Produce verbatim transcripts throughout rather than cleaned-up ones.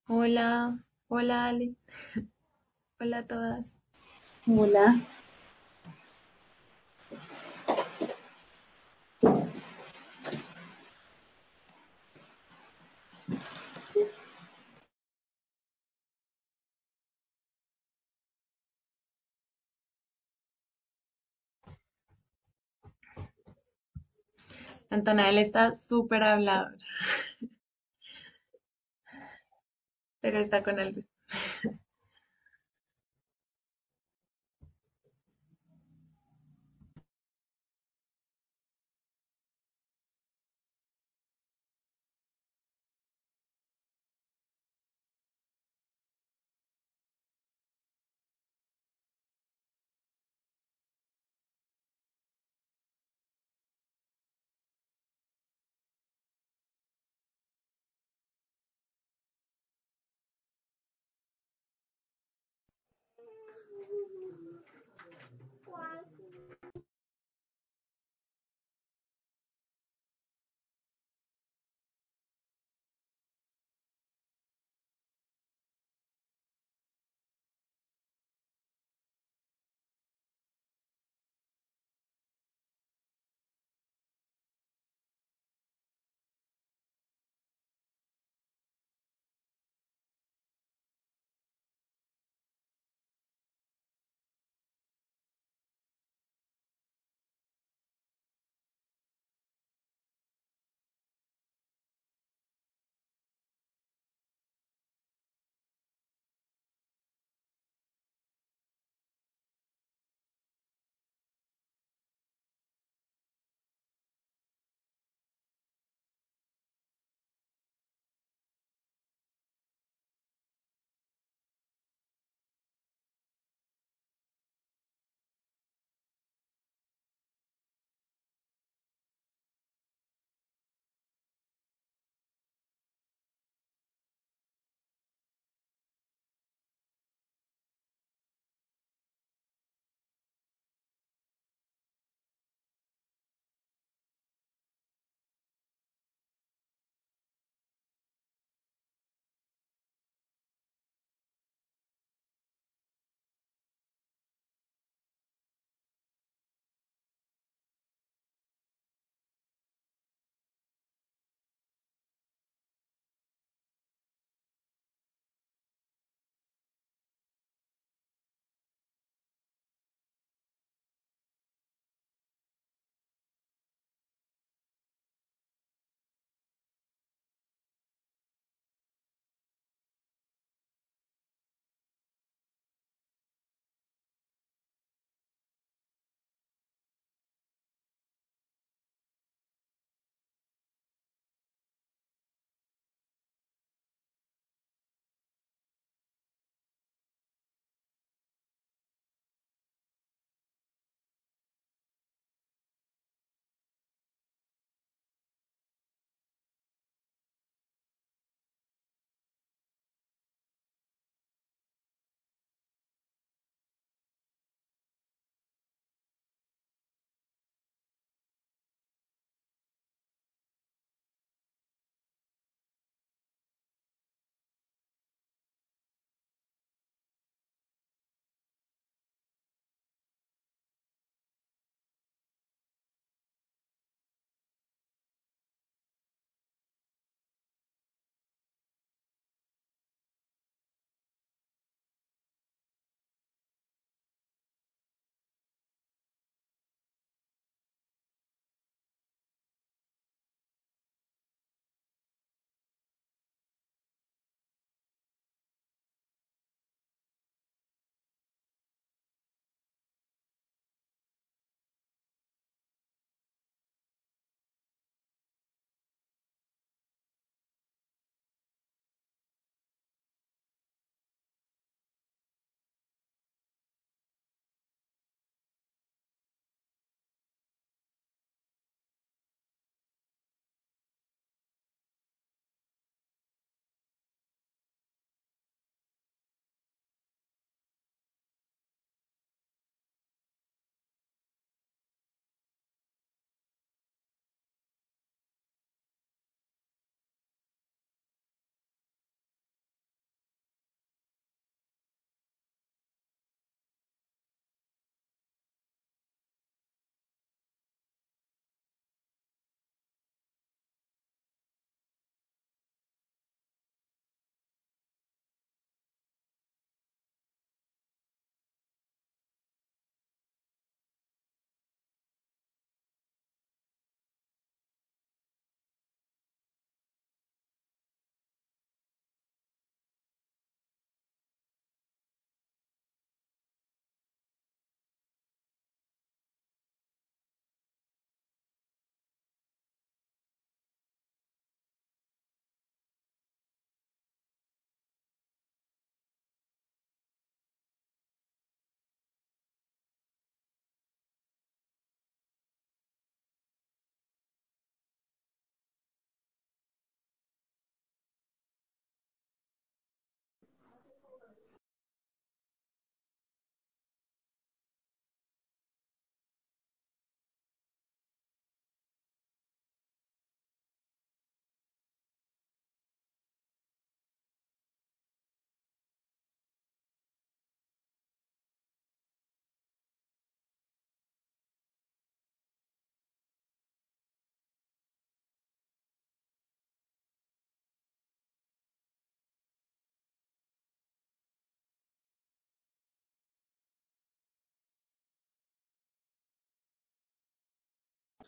Hola, hola Ale, hola a todas. Hola, Natanael está súper hablador, pero está con algo.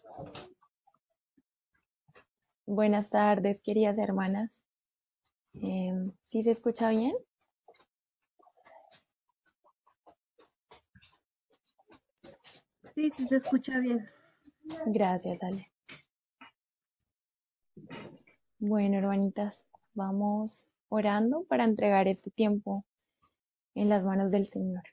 Buenas tardes, queridas hermanas. Em, ¿sí se escucha bien? Sí, sí se escucha bien. Gracias, Ale. Bueno, hermanitas, vamos orando para entregar este tiempo en las manos del Señor.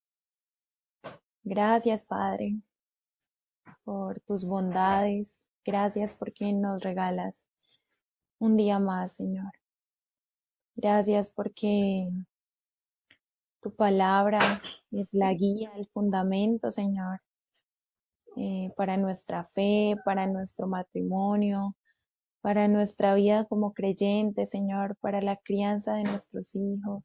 Gracias, Padre, por tus bondades. Gracias porque nos regalas un día más, Señor. Gracias porque tu palabra es la guía, el fundamento, Señor, eh, para nuestra fe, para nuestro matrimonio, para nuestra vida como creyentes, Señor, para la crianza de nuestros hijos.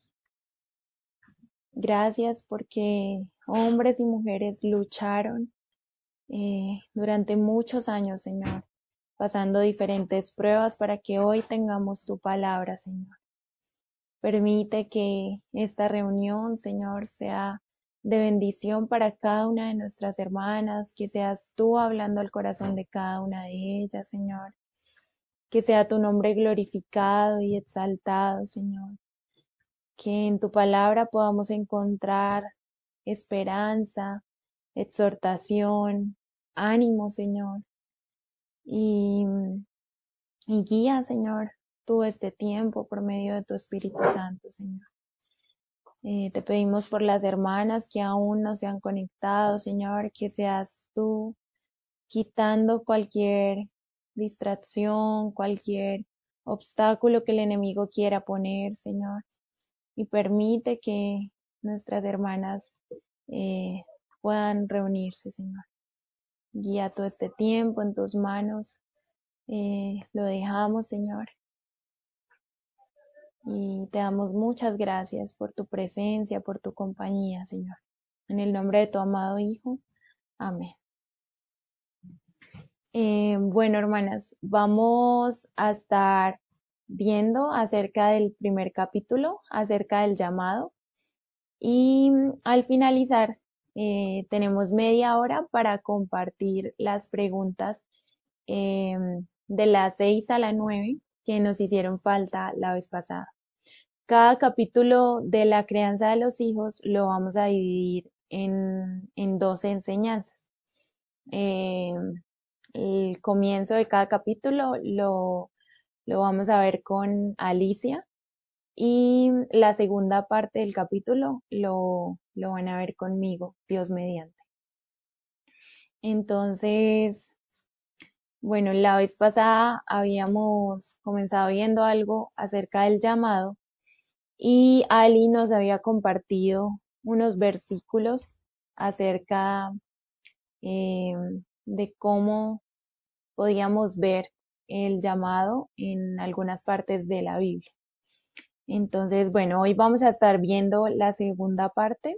Gracias porque hombres y mujeres lucharon eh, durante muchos años, Señor, pasando diferentes pruebas para que hoy tengamos tu palabra, Señor. Permite que esta reunión, Señor, sea de bendición para cada una de nuestras hermanas, que seas tú hablando al corazón de cada una de ellas, Señor. Que sea tu nombre glorificado y exaltado, Señor. Que en tu palabra podamos encontrar esperanza, exhortación, ánimo, Señor. Y, y guía, Señor, tú este tiempo por medio de tu Espíritu Santo, Señor. Eh, te pedimos por las hermanas que aún no se han conectado, Señor, que seas tú quitando cualquier distracción, cualquier obstáculo que el enemigo quiera poner, Señor, y permite que nuestras hermanas eh, puedan reunirse, Señor. Guía todo este tiempo en tus manos, eh, lo dejamos, Señor, y te damos muchas gracias por tu presencia, por tu compañía, Señor. En el nombre de tu amado Hijo, amén. Eh, bueno, hermanas, vamos a estar viendo acerca del primer capítulo, acerca del llamado. Y al finalizar, eh, tenemos media hora para compartir las preguntas eh, de las seis a las nueve que nos hicieron falta la vez pasada. Cada capítulo de la crianza de los hijos lo vamos a dividir en, en dos enseñanzas. Eh, el comienzo de cada capítulo lo, lo vamos a ver con Alicia y la segunda parte del capítulo lo, lo van a ver conmigo, Dios mediante. Entonces, bueno, la vez pasada habíamos comenzado viendo algo acerca del llamado y Ali nos había compartido unos versículos acerca eh, de cómo podíamos ver el llamado en algunas partes de la Biblia. Entonces, bueno, hoy vamos a estar viendo la segunda parte.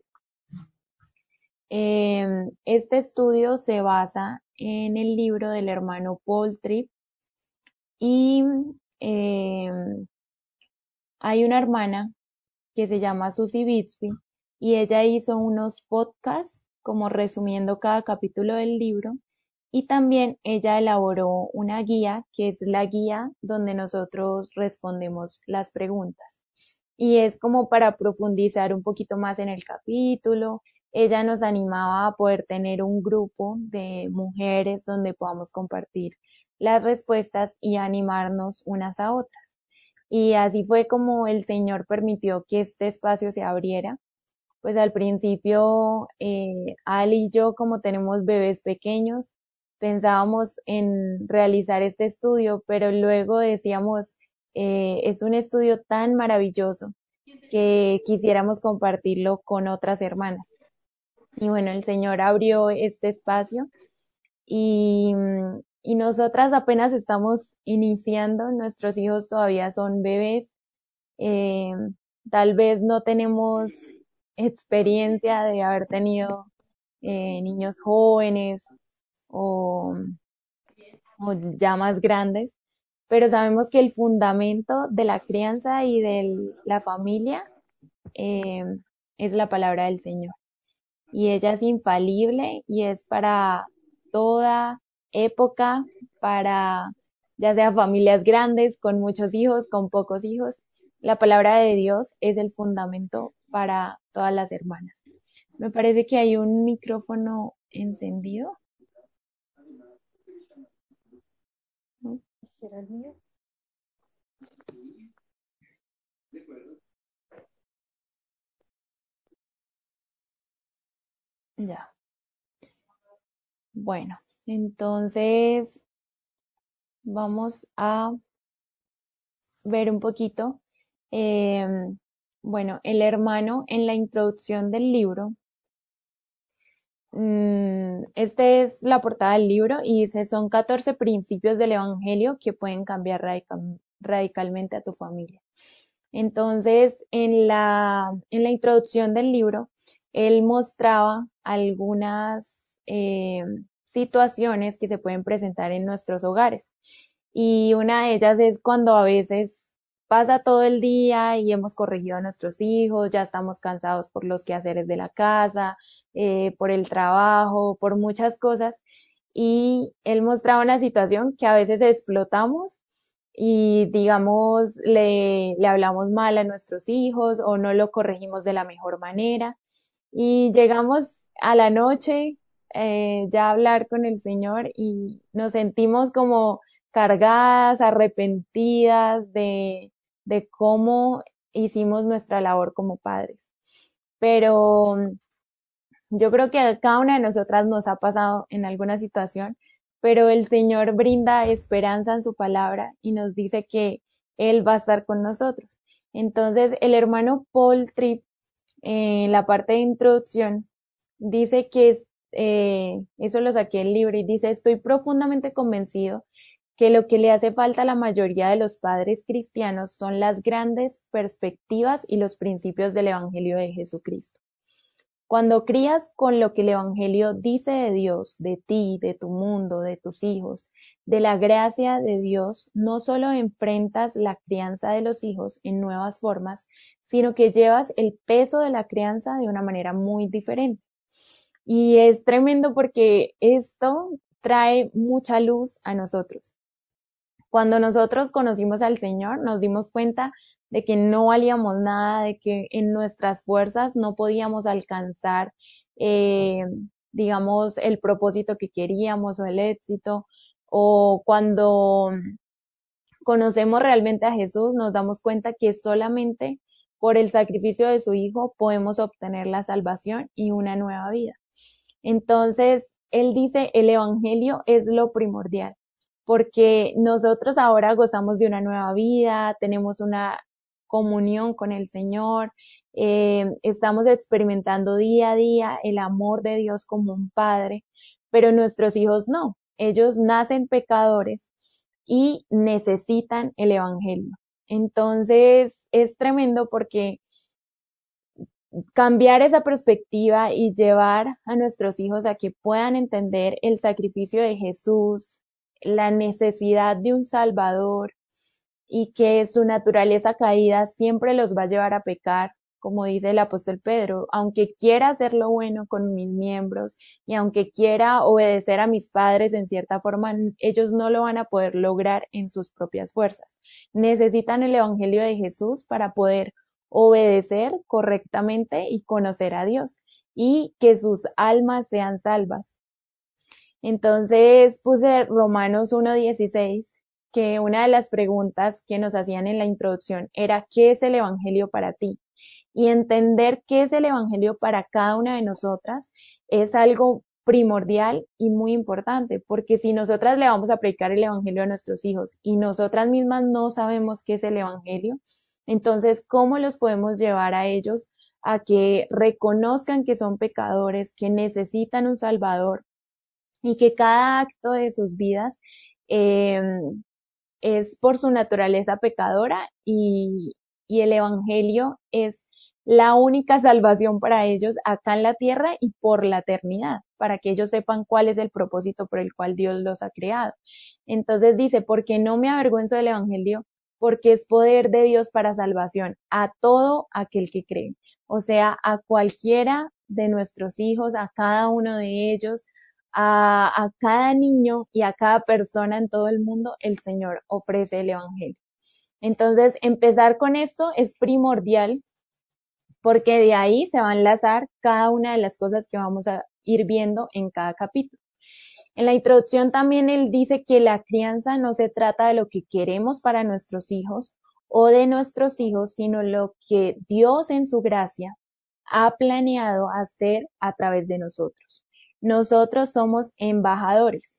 Eh, este estudio se basa en el libro del hermano Paul Tripp y eh, hay una hermana que se llama Susie Bixby y ella hizo unos podcasts como resumiendo cada capítulo del libro y también ella elaboró una guía que es la guía donde nosotros respondemos las preguntas y es como para profundizar un poquito más en el capítulo. Ella nos animaba a poder tener un grupo de mujeres donde podamos compartir las respuestas y animarnos unas a otras. Y así fue como el Señor permitió que este espacio se abriera. Pues al principio, eh, Ali y yo, como tenemos bebés pequeños, pensábamos en realizar este estudio, pero luego decíamos, eh, es un estudio tan maravilloso que quisiéramos compartirlo con otras hermanas. Y bueno, el Señor abrió este espacio y, y nosotras apenas estamos iniciando, nuestros hijos todavía son bebés, eh, tal vez no tenemos experiencia de haber tenido eh, niños jóvenes o, o ya más grandes, pero sabemos que el fundamento de la crianza y de la familia eh, es la palabra del Señor. Y ella es infalible y es para toda época para ya sea familias grandes, con muchos hijos, con pocos hijos. La palabra de Dios es el fundamento para todas las hermanas. Me parece que hay un micrófono encendido, ¿no? ¿Será el mío? Ya. Bueno, entonces vamos a ver un poquito. em, bueno, el hermano en la introducción del libro. Mm, este es la portada del libro y dice, son catorce principios del Evangelio que pueden cambiar radical- radicalmente a tu familia. Entonces, en la, en la introducción del libro, él mostraba algunas eh, situaciones que se pueden presentar en nuestros hogares. Y una de ellas es cuando a veces pasa todo el día y hemos corregido a nuestros hijos, ya estamos cansados por los quehaceres de la casa, eh, por el trabajo, por muchas cosas. Y él mostraba una situación que a veces explotamos y digamos le, le hablamos mal a nuestros hijos o no lo corregimos de la mejor manera y llegamos a la noche eh, ya a hablar con el Señor y nos sentimos como cargadas, arrepentidas de, de cómo hicimos nuestra labor como padres. Pero yo creo que a cada una de nosotras nos ha pasado en alguna situación, pero el Señor brinda esperanza en su palabra y nos dice que Él va a estar con nosotros. Entonces, el hermano Paul Tripp, eh, en la parte de introducción, dice que es, eh, eso lo saqué del libro y dice, estoy profundamente convencido que lo que le hace falta a la mayoría de los padres cristianos son las grandes perspectivas y los principios del Evangelio de Jesucristo. Cuando crías con lo que el Evangelio dice de Dios, de ti, de tu mundo, de tus hijos, de la gracia de Dios, no solo enfrentas la crianza de los hijos en nuevas formas, sino que llevas el peso de la crianza de una manera muy diferente. Y es tremendo porque esto trae mucha luz a nosotros. Cuando nosotros conocimos al Señor, nos dimos cuenta de que no valíamos nada, de que en nuestras fuerzas no podíamos alcanzar, eh, digamos, el propósito que queríamos o el éxito. O cuando conocemos realmente a Jesús, nos damos cuenta que solamente por el sacrificio de su Hijo podemos obtener la salvación y una nueva vida. Entonces, él dice, el Evangelio es lo primordial, porque nosotros ahora gozamos de una nueva vida, tenemos una comunión con el Señor, eh, estamos experimentando día a día el amor de Dios como un padre, pero nuestros hijos no, ellos nacen pecadores y necesitan el Evangelio. Entonces, es tremendo porque cambiar esa perspectiva y llevar a nuestros hijos a que puedan entender el sacrificio de Jesús, la necesidad de un Salvador y que su naturaleza caída siempre los va a llevar a pecar, como dice el apóstol Pedro, aunque quiera hacer lo bueno con mis miembros y aunque quiera obedecer a mis padres en cierta forma, ellos no lo van a poder lograr en sus propias fuerzas. Necesitan el Evangelio de Jesús para poder obedecer correctamente y conocer a Dios y que sus almas sean salvas. Entonces puse Romanos uno dieciséis, que una de las preguntas que nos hacían en la introducción era ¿qué es el Evangelio para ti? Y entender qué es el Evangelio para cada una de nosotras es algo primordial y muy importante, porque si nosotras le vamos a predicar el Evangelio a nuestros hijos y nosotras mismas no sabemos qué es el Evangelio, entonces, ¿cómo los podemos llevar a ellos a que reconozcan que son pecadores, que necesitan un Salvador y que cada acto de sus vidas eh, es por su naturaleza pecadora y, y el Evangelio es la única salvación para ellos acá en la tierra y por la eternidad, para que ellos sepan cuál es el propósito por el cual Dios los ha creado? Entonces dice, porque no me avergüenzo del Evangelio, porque es poder de Dios para salvación a todo aquel que cree, o sea, a cualquiera de nuestros hijos, a cada uno de ellos, a, a cada niño y a cada persona en todo el mundo, el Señor ofrece el Evangelio. Entonces, empezar con esto es primordial porque de ahí se va a enlazar cada una de las cosas que vamos a ir viendo en cada capítulo. En la introducción también él dice que la crianza no se trata de lo que queremos para nuestros hijos o de nuestros hijos, sino lo que Dios en su gracia ha planeado hacer a través de nosotros. Nosotros somos embajadores.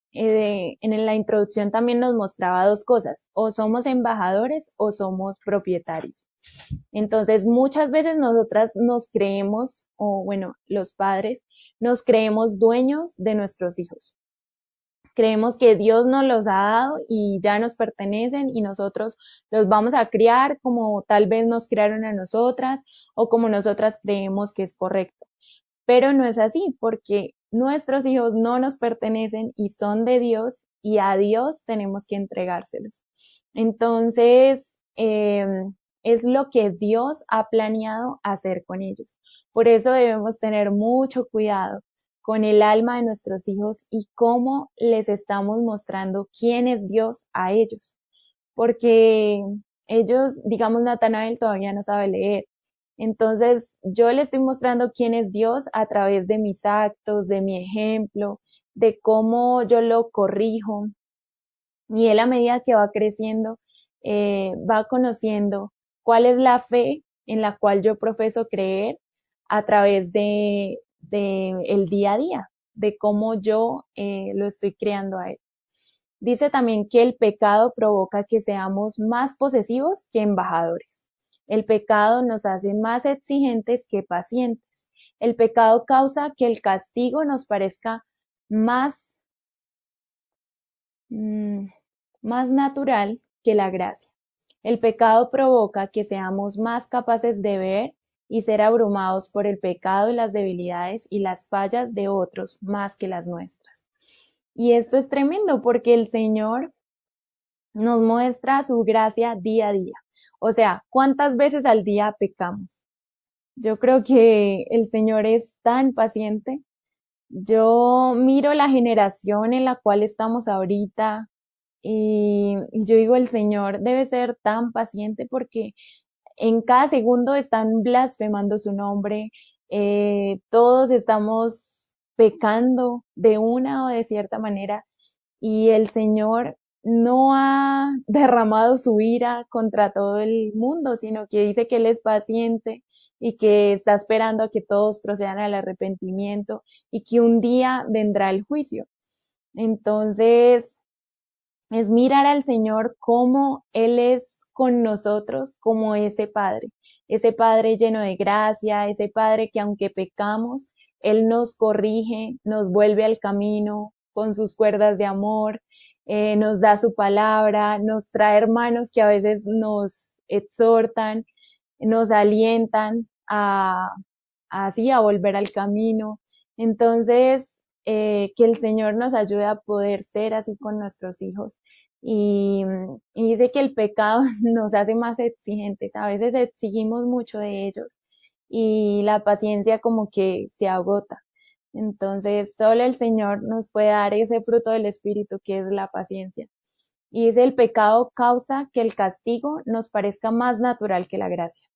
Eh, en la introducción también nos mostraba dos cosas, o somos embajadores o somos propietarios. Entonces, muchas veces nosotras nos creemos, o bueno, los padres, nos creemos dueños de nuestros hijos. Creemos que Dios nos los ha dado y ya nos pertenecen y nosotros los vamos a criar como tal vez nos criaron a nosotras o como nosotras creemos que es correcto. Pero no es así porque nuestros hijos no nos pertenecen y son de Dios y a Dios tenemos que entregárselos. Entonces, eh, es lo que Dios ha planeado hacer con ellos. Por eso debemos tener mucho cuidado con el alma de nuestros hijos y cómo les estamos mostrando quién es Dios a ellos. Porque ellos, digamos, Natanael todavía no sabe leer. Entonces, yo le estoy mostrando quién es Dios a través de mis actos, de mi ejemplo, de cómo yo lo corrijo. Y él a medida que va creciendo, eh, va conociendo cuál es la fe en la cual yo profeso creer a través de, de el día a día, de cómo yo eh, lo estoy creando a él. Dice también que el pecado provoca que seamos más posesivos que embajadores. El pecado nos hace más exigentes que pacientes. El pecado causa que el castigo nos parezca más, mmm, más natural que la gracia. El pecado provoca que seamos más capaces de ver y ser abrumados por el pecado y las debilidades y las fallas de otros más que las nuestras. Y esto es tremendo porque el Señor nos muestra su gracia día a día. O sea, ¿cuántas veces al día pecamos? Yo creo que el Señor es tan paciente. Yo miro la generación en la cual estamos ahorita y, y yo digo, el Señor debe ser tan paciente porque en cada segundo están blasfemando su nombre, eh, todos estamos pecando de una o de cierta manera y el Señor no ha derramado su ira contra todo el mundo, sino que dice que Él es paciente y que está esperando a que todos procedan al arrepentimiento y que un día vendrá el juicio. Entonces, es mirar al Señor como Él es con nosotros, como ese Padre, ese Padre lleno de gracia, ese Padre que aunque pecamos, Él nos corrige, nos vuelve al camino con sus cuerdas de amor, eh, nos da su palabra, nos trae hermanos que a veces nos exhortan, nos alientan a así a volver al camino. Entonces, eh, que el Señor nos ayude a poder ser así con nuestros hijos. Y, y dice que el pecado nos hace más exigentes. A veces exigimos mucho de ellos y la paciencia como que se agota. Entonces, solo el Señor nos puede dar ese fruto del Espíritu que es la paciencia. Y dice, el pecado causa que el castigo nos parezca más natural que la gracia.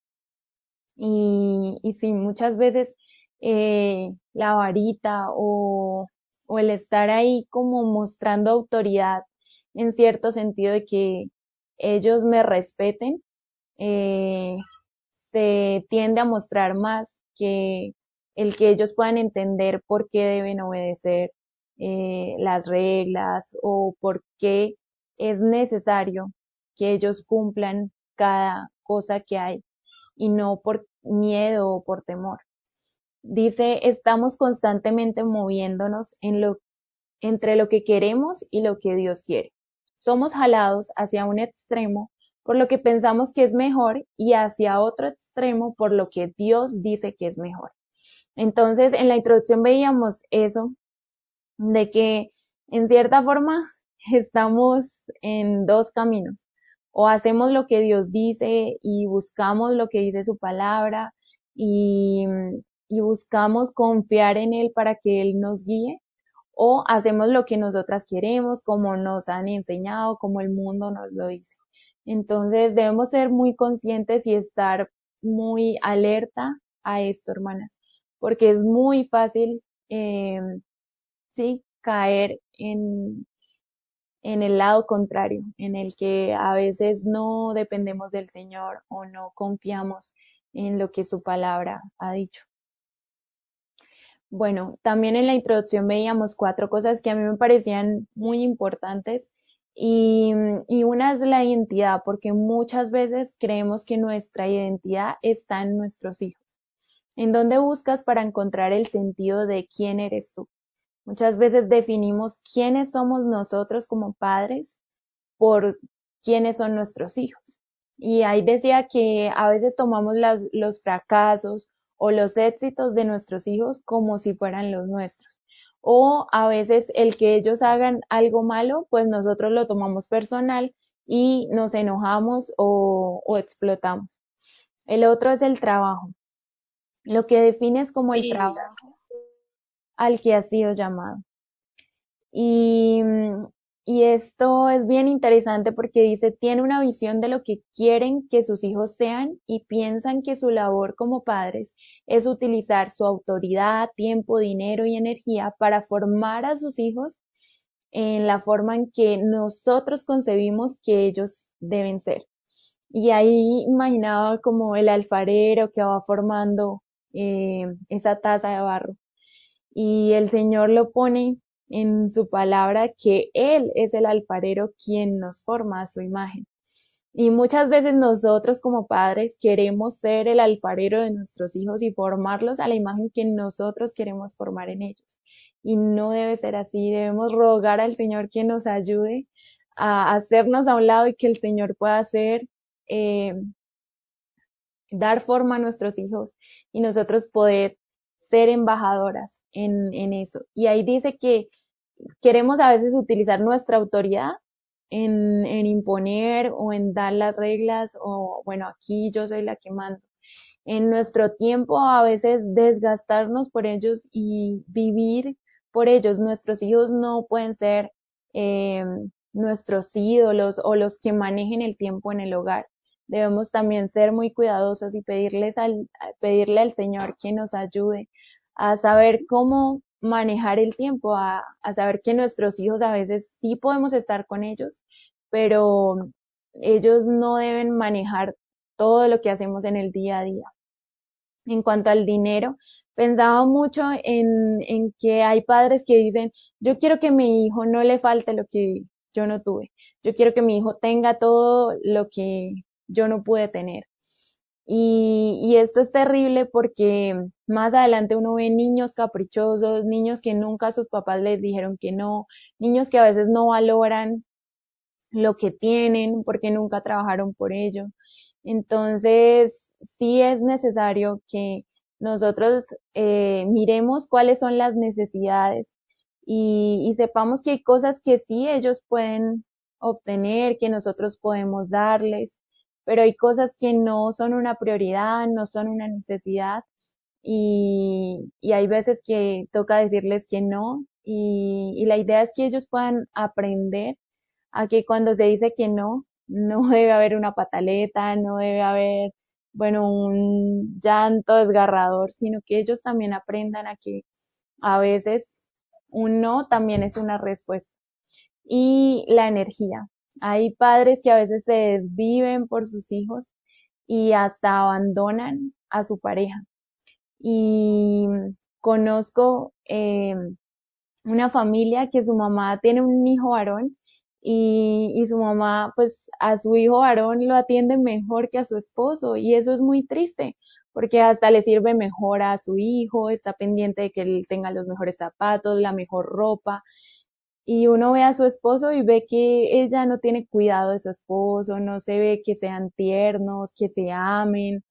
Y, y sí, muchas veces eh, la varita o, o el estar ahí como mostrando autoridad en cierto sentido de que ellos me respeten, eh, se tiende a mostrar más que el que ellos puedan entender por qué deben obedecer eh, las reglas o por qué es necesario que ellos cumplan cada cosa que hay y no por miedo o por temor. Dice, estamos constantemente moviéndonos en lo, entre lo que queremos y lo que Dios quiere. Somos jalados hacia un extremo por lo que pensamos que es mejor y hacia otro extremo por lo que Dios dice que es mejor. Entonces, en la introducción veíamos eso, de que en cierta forma estamos en dos caminos. O hacemos lo que Dios dice y buscamos lo que dice su palabra y, y buscamos confiar en Él para que Él nos guíe, o hacemos lo que nosotras queremos, como nos han enseñado, como el mundo nos lo dice. Entonces debemos ser muy conscientes y estar muy alerta a esto, hermanas, porque es muy fácil, eh, sí, caer en, en el lado contrario, en el que a veces no dependemos del Señor o no confiamos en lo que su palabra ha dicho. Bueno, también en la introducción veíamos cuatro cosas que a mí me parecían muy importantes y, y una es la identidad, porque muchas veces creemos que nuestra identidad está en nuestros hijos. ¿En dónde buscas para encontrar el sentido de quién eres tú? Muchas veces definimos quiénes somos nosotros como padres por quiénes son nuestros hijos. Y ahí decía que a veces tomamos las, los fracasos o los éxitos de nuestros hijos como si fueran los nuestros. O a veces el que ellos hagan algo malo, pues nosotros lo tomamos personal y nos enojamos o, o explotamos. El otro es el trabajo. Lo que defines como el Sí, trabajo al que has sido llamado. Y, y esto es bien interesante porque dice, tiene una visión de lo que quieren que sus hijos sean y piensan que su labor como padres es utilizar su autoridad, tiempo, dinero y energía para formar a sus hijos en la forma en que nosotros concebimos que ellos deben ser. Y ahí imaginaba como el alfarero que va formando eh, esa taza de barro y el Señor lo pone en su palabra que Él es el alfarero quien nos forma a su imagen. Y muchas veces nosotros como padres queremos ser el alfarero de nuestros hijos y formarlos a la imagen que nosotros queremos formar en ellos. Y no debe ser así, debemos rogar al Señor que nos ayude a hacernos a un lado y que el Señor pueda hacer, eh, dar forma a nuestros hijos y nosotros poder ser embajadoras en, en eso. Y ahí dice que queremos a veces utilizar nuestra autoridad en, en imponer o en dar las reglas o bueno, aquí yo soy la que mando. En nuestro tiempo a veces desgastarnos por ellos y vivir por ellos. Nuestros hijos no pueden ser eh, nuestros ídolos o los que manejen el tiempo en el hogar. Debemos también ser muy cuidadosos y pedirles al, pedirle al Señor que nos ayude a saber cómo manejar el tiempo, a, a saber que nuestros hijos a veces sí podemos estar con ellos, pero ellos no deben manejar todo lo que hacemos en el día a día. En cuanto al dinero, pensaba mucho en, en que hay padres que dicen, yo quiero que mi hijo no le falte lo que yo no tuve, yo quiero que mi hijo tenga todo lo que yo no pude tener. Y, y esto es terrible porque más adelante uno ve niños caprichosos, niños que nunca sus papás les dijeron que no, niños que a veces no valoran lo que tienen porque nunca trabajaron por ello. Entonces, sí es necesario que nosotros eh, miremos cuáles son las necesidades y, y sepamos que hay cosas que sí ellos pueden obtener, que nosotros podemos darles, pero hay cosas que no son una prioridad, no son una necesidad y, y hay veces que toca decirles que no y, y la idea es que ellos puedan aprender a que cuando se dice que no, no debe haber una pataleta, no debe haber, bueno, un llanto desgarrador, sino que ellos también aprendan a que a veces un no también es una respuesta. Y la energía. Hay padres que a veces se desviven por sus hijos y hasta abandonan a su pareja. Y conozco eh, una familia que su mamá tiene un hijo varón y, y su mamá pues a su hijo varón lo atiende mejor que a su esposo y eso es muy triste porque hasta le sirve mejor a su hijo, está pendiente de que él tenga los mejores zapatos, la mejor ropa y uno ve a su esposo y ve que ella no tiene cuidado de su esposo, no se ve que sean tiernos, que se amen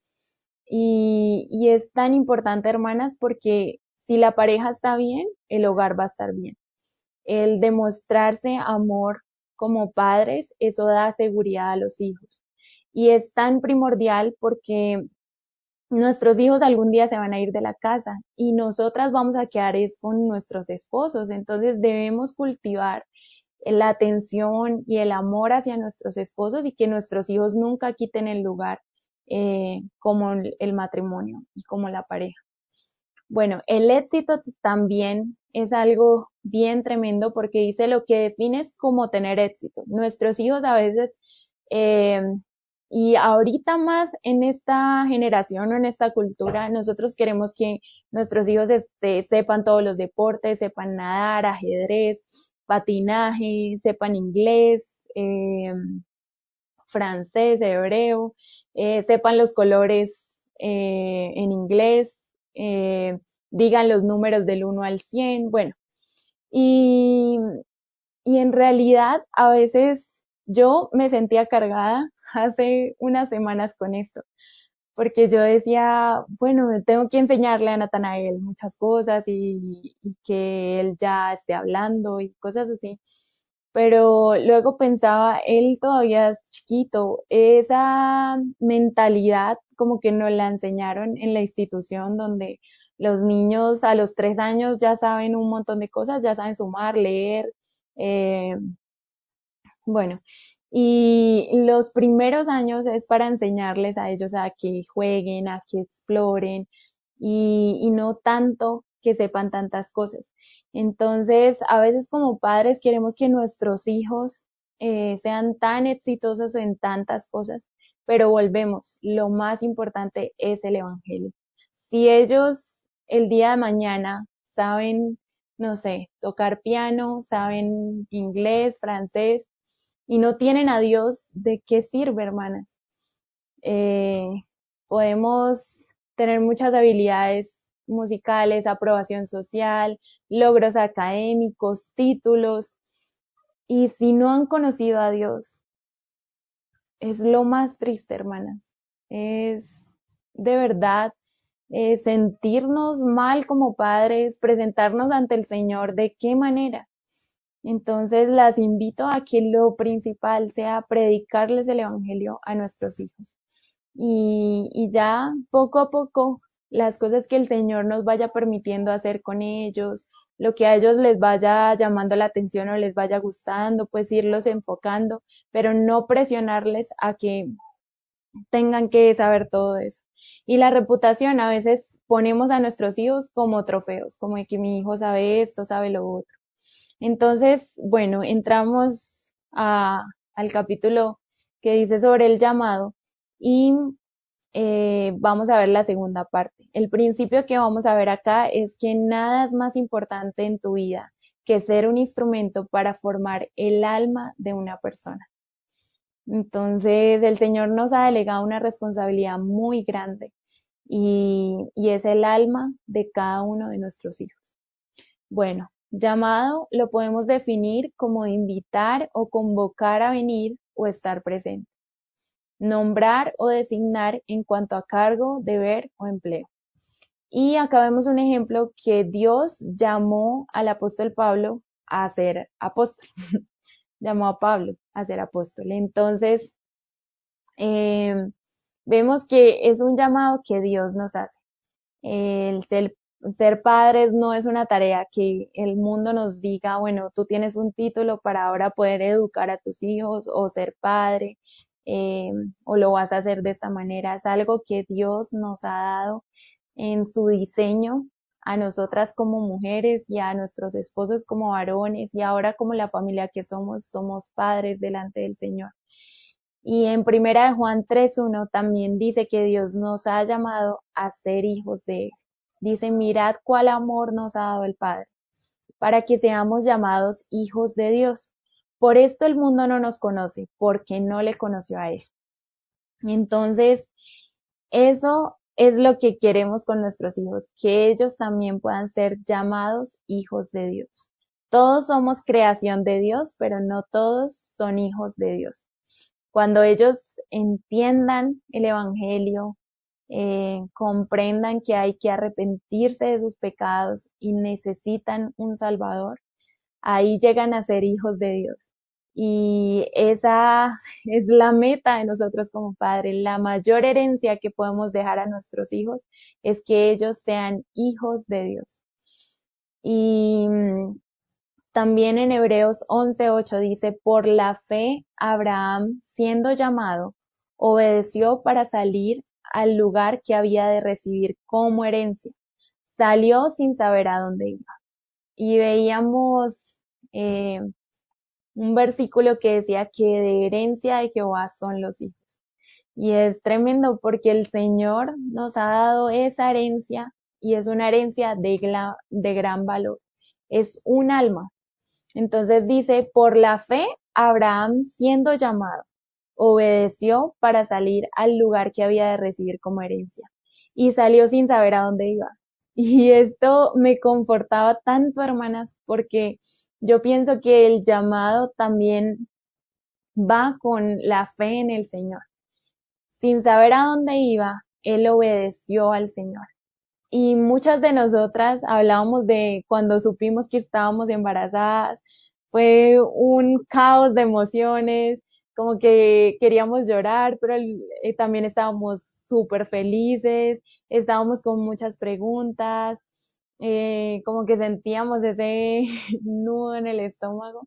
y, y es tan importante, hermanas, porque si la pareja está bien, el hogar va a estar bien. El demostrarse amor como padres, eso da seguridad a los hijos. Y es tan primordial porque nuestros hijos algún día se van a ir de la casa y nosotras vamos a quedar es con nuestros esposos. Entonces debemos cultivar la atención y el amor hacia nuestros esposos y que nuestros hijos nunca quiten el lugar eh, como el el matrimonio y como la pareja. Bueno, el éxito también es algo bien tremendo porque dice lo que define es como tener éxito. Nuestros hijos a veces, eh, y ahorita más en esta generación o en esta cultura, nosotros queremos que nuestros hijos este, sepan todos los deportes, sepan nadar, ajedrez, patinaje, sepan inglés, eh, francés, hebreo, eh, sepan los colores eh, en inglés, eh, digan los números del uno al cien, bueno, y, y en realidad a veces yo me sentía cargada hace unas semanas con esto, porque yo decía, bueno, tengo que enseñarle a Natanael muchas cosas y, y que él ya esté hablando y cosas así. Pero luego pensaba, él todavía es chiquito, esa mentalidad como que nos la enseñaron en la institución donde los niños a los tres años ya saben un montón de cosas, ya saben sumar, leer, eh, bueno, y los primeros años es para enseñarles a ellos a que jueguen, a que exploren y, y no tanto que sepan tantas cosas. Entonces, a veces como padres queremos que nuestros hijos eh, sean tan exitosos en tantas cosas, pero volvemos, lo más importante es el evangelio. Si ellos el día de mañana saben, no sé, tocar piano, saben inglés, francés, y no tienen a Dios, ¿de qué sirve, hermanas? Eh, Podemos tener muchas habilidades musicales, aprobación social, logros académicos, títulos, y si no han conocido a Dios, es lo más triste, hermanas. Es de verdad eh, sentirnos mal como padres, presentarnos ante el Señor, ¿de qué manera? Entonces las invito a que lo principal sea predicarles el Evangelio a nuestros hijos. Y, y ya poco a poco las cosas que el Señor nos vaya permitiendo hacer con ellos, lo que a ellos les vaya llamando la atención o les vaya gustando, pues irlos enfocando, pero no presionarles a que tengan que saber todo eso. Y la reputación, a veces ponemos a nuestros hijos como trofeos, como de que mi hijo sabe esto, sabe lo otro. Entonces, bueno, entramos a, al capítulo que dice sobre el llamado y eh, vamos a ver la segunda parte. El principio que vamos a ver acá es que nada es más importante en tu vida que ser un instrumento para formar el alma de una persona. Entonces, el Señor nos ha delegado una responsabilidad muy grande y, y es el alma de cada uno de nuestros hijos. Bueno, llamado lo podemos definir como invitar o convocar a venir o estar presente. Nombrar o designar en cuanto a cargo, deber o empleo. Y acá vemos un ejemplo que Dios llamó al apóstol Pablo a ser apóstol. Llamó a Pablo a ser apóstol. Entonces, eh, vemos que es un llamado que Dios nos hace. El ser, ser padres no es una tarea que el mundo nos diga, bueno, tú tienes un título para ahora poder educar a tus hijos o ser padre, eh, o lo vas a hacer de esta manera. Es algo que Dios nos ha dado en su diseño a nosotras como mujeres y a nuestros esposos como varones y ahora como la familia que somos, somos padres delante del Señor. Y en Primera de Juan tres uno también dice que Dios nos ha llamado a ser hijos de Él. Dice, mirad cuál amor nos ha dado el Padre, para que seamos llamados hijos de Dios. Por esto el mundo no nos conoce, porque no le conoció a Él. Entonces, eso es lo que queremos con nuestros hijos, que ellos también puedan ser llamados hijos de Dios. Todos somos creación de Dios, pero no todos son hijos de Dios. Cuando ellos entiendan el Evangelio, eh, comprendan que hay que arrepentirse de sus pecados y necesitan un Salvador, ahí llegan a ser hijos de Dios. Y esa es la meta de nosotros como padres. La mayor herencia que podemos dejar a nuestros hijos es que ellos sean hijos de Dios. Y mm, también en Hebreos once ocho dice, por la fe Abraham, siendo llamado, obedeció para salir al lugar que había de recibir como herencia. Salió sin saber a dónde iba. Y veíamos eh, un versículo que decía que de herencia de Jehová son los hijos. Y es tremendo porque el Señor nos ha dado esa herencia y es una herencia de, gla- de gran valor. Es un alma. Entonces dice, por la fe, Abraham, siendo llamado, obedeció para salir al lugar que había de recibir como herencia. Y salió sin saber a dónde iba. Y esto me confortaba tanto, hermanas, porque yo pienso que el llamado también va con la fe en el Señor. Sin saber a dónde iba, él obedeció al Señor. Y muchas de nosotras hablábamos de cuando supimos que estábamos embarazadas, fue un caos de emociones, como que queríamos llorar, pero eh, también estábamos súper felices, estábamos con muchas preguntas, eh, como que sentíamos ese nudo en el estómago,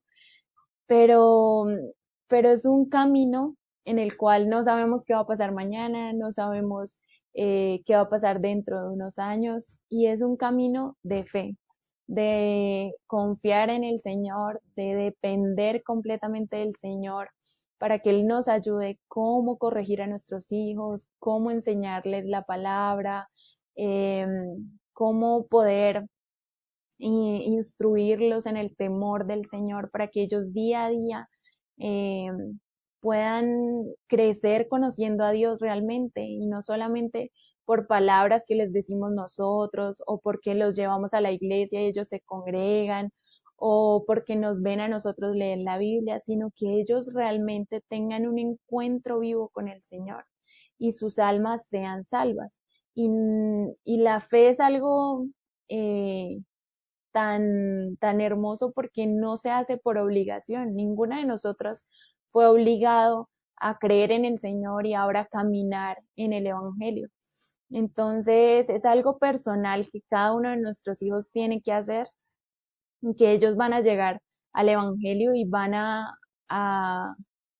pero, pero es un camino en el cual no sabemos qué va a pasar mañana, no sabemos eh, qué va a pasar dentro de unos años y es un camino de fe, de confiar en el Señor, de depender completamente del Señor para que Él nos ayude cómo corregir a nuestros hijos, cómo enseñarles la palabra, em, cómo poder y instruirlos en el temor del Señor para que ellos día a día eh, puedan crecer conociendo a Dios realmente y no solamente por palabras que les decimos nosotros o porque los llevamos a la iglesia y ellos se congregan o porque nos ven a nosotros leer la Biblia, sino que ellos realmente tengan un encuentro vivo con el Señor y sus almas sean salvas. Y, y la fe es algo eh, tan, tan hermoso porque no se hace por obligación. Ninguna de nosotras fue obligado a creer en el Señor y ahora caminar en el Evangelio. Entonces es algo personal que cada uno de nuestros hijos tiene que hacer, que ellos van a llegar al Evangelio y van a, a,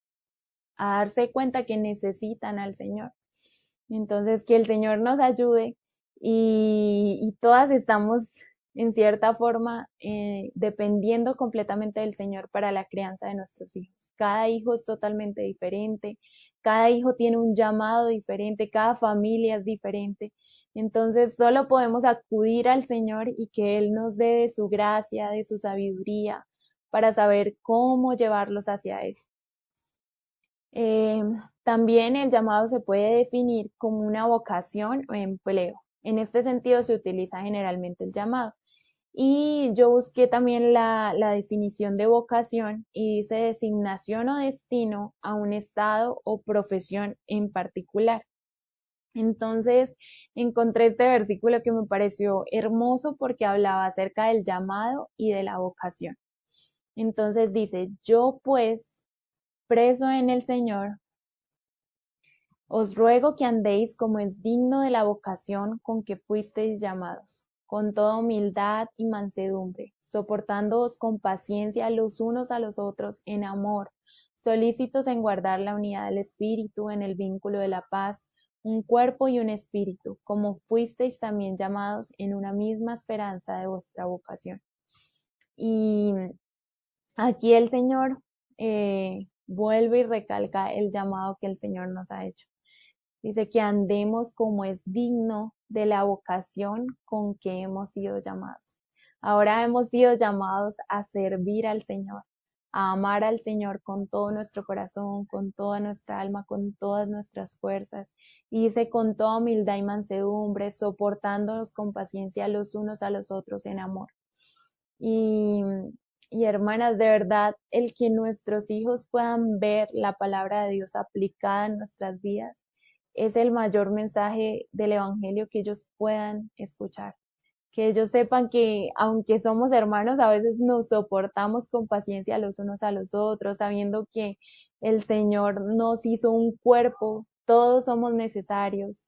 a darse cuenta que necesitan al Señor. Entonces, que el Señor nos ayude y, y todas estamos en cierta forma eh, dependiendo completamente del Señor para la crianza de nuestros hijos. Cada hijo es totalmente diferente, cada hijo tiene un llamado diferente, cada familia es diferente. Entonces, solo podemos acudir al Señor y que Él nos dé de su gracia, de su sabiduría, para saber cómo llevarlos hacia Él. Eh, También el llamado se puede definir como una vocación o empleo. En este sentido se utiliza generalmente el llamado. Y yo busqué también la, la definición de vocación y dice designación o destino a un estado o profesión en particular. Entonces encontré este versículo que me pareció hermoso porque hablaba acerca del llamado y de la vocación. Entonces dice, yo pues, preso en el Señor, os ruego que andéis como es digno de la vocación con que fuisteis llamados, con toda humildad y mansedumbre, soportándoos con paciencia los unos a los otros en amor, solícitos en guardar la unidad del Espíritu en el vínculo de la paz, un cuerpo y un espíritu, como fuisteis también llamados en una misma esperanza de vuestra vocación. Y aquí el Señor eh, vuelve y recalca el llamado que el Señor nos ha hecho. Dice que andemos como es digno de la vocación con que hemos sido llamados. Ahora hemos sido llamados a servir al Señor, a amar al Señor con todo nuestro corazón, con toda nuestra alma, con todas nuestras fuerzas. Y dice con toda humildad y mansedumbre, soportándonos con paciencia los unos a los otros en amor. Y, y hermanas, de verdad, el que nuestros hijos puedan ver la palabra de Dios aplicada en nuestras vidas es el mayor mensaje del Evangelio que ellos puedan escuchar. que ellos sepan que aunque somos hermanos, a veces nos soportamos con paciencia los unos a los otros, sabiendo que el Señor nos hizo un cuerpo, todos somos necesarios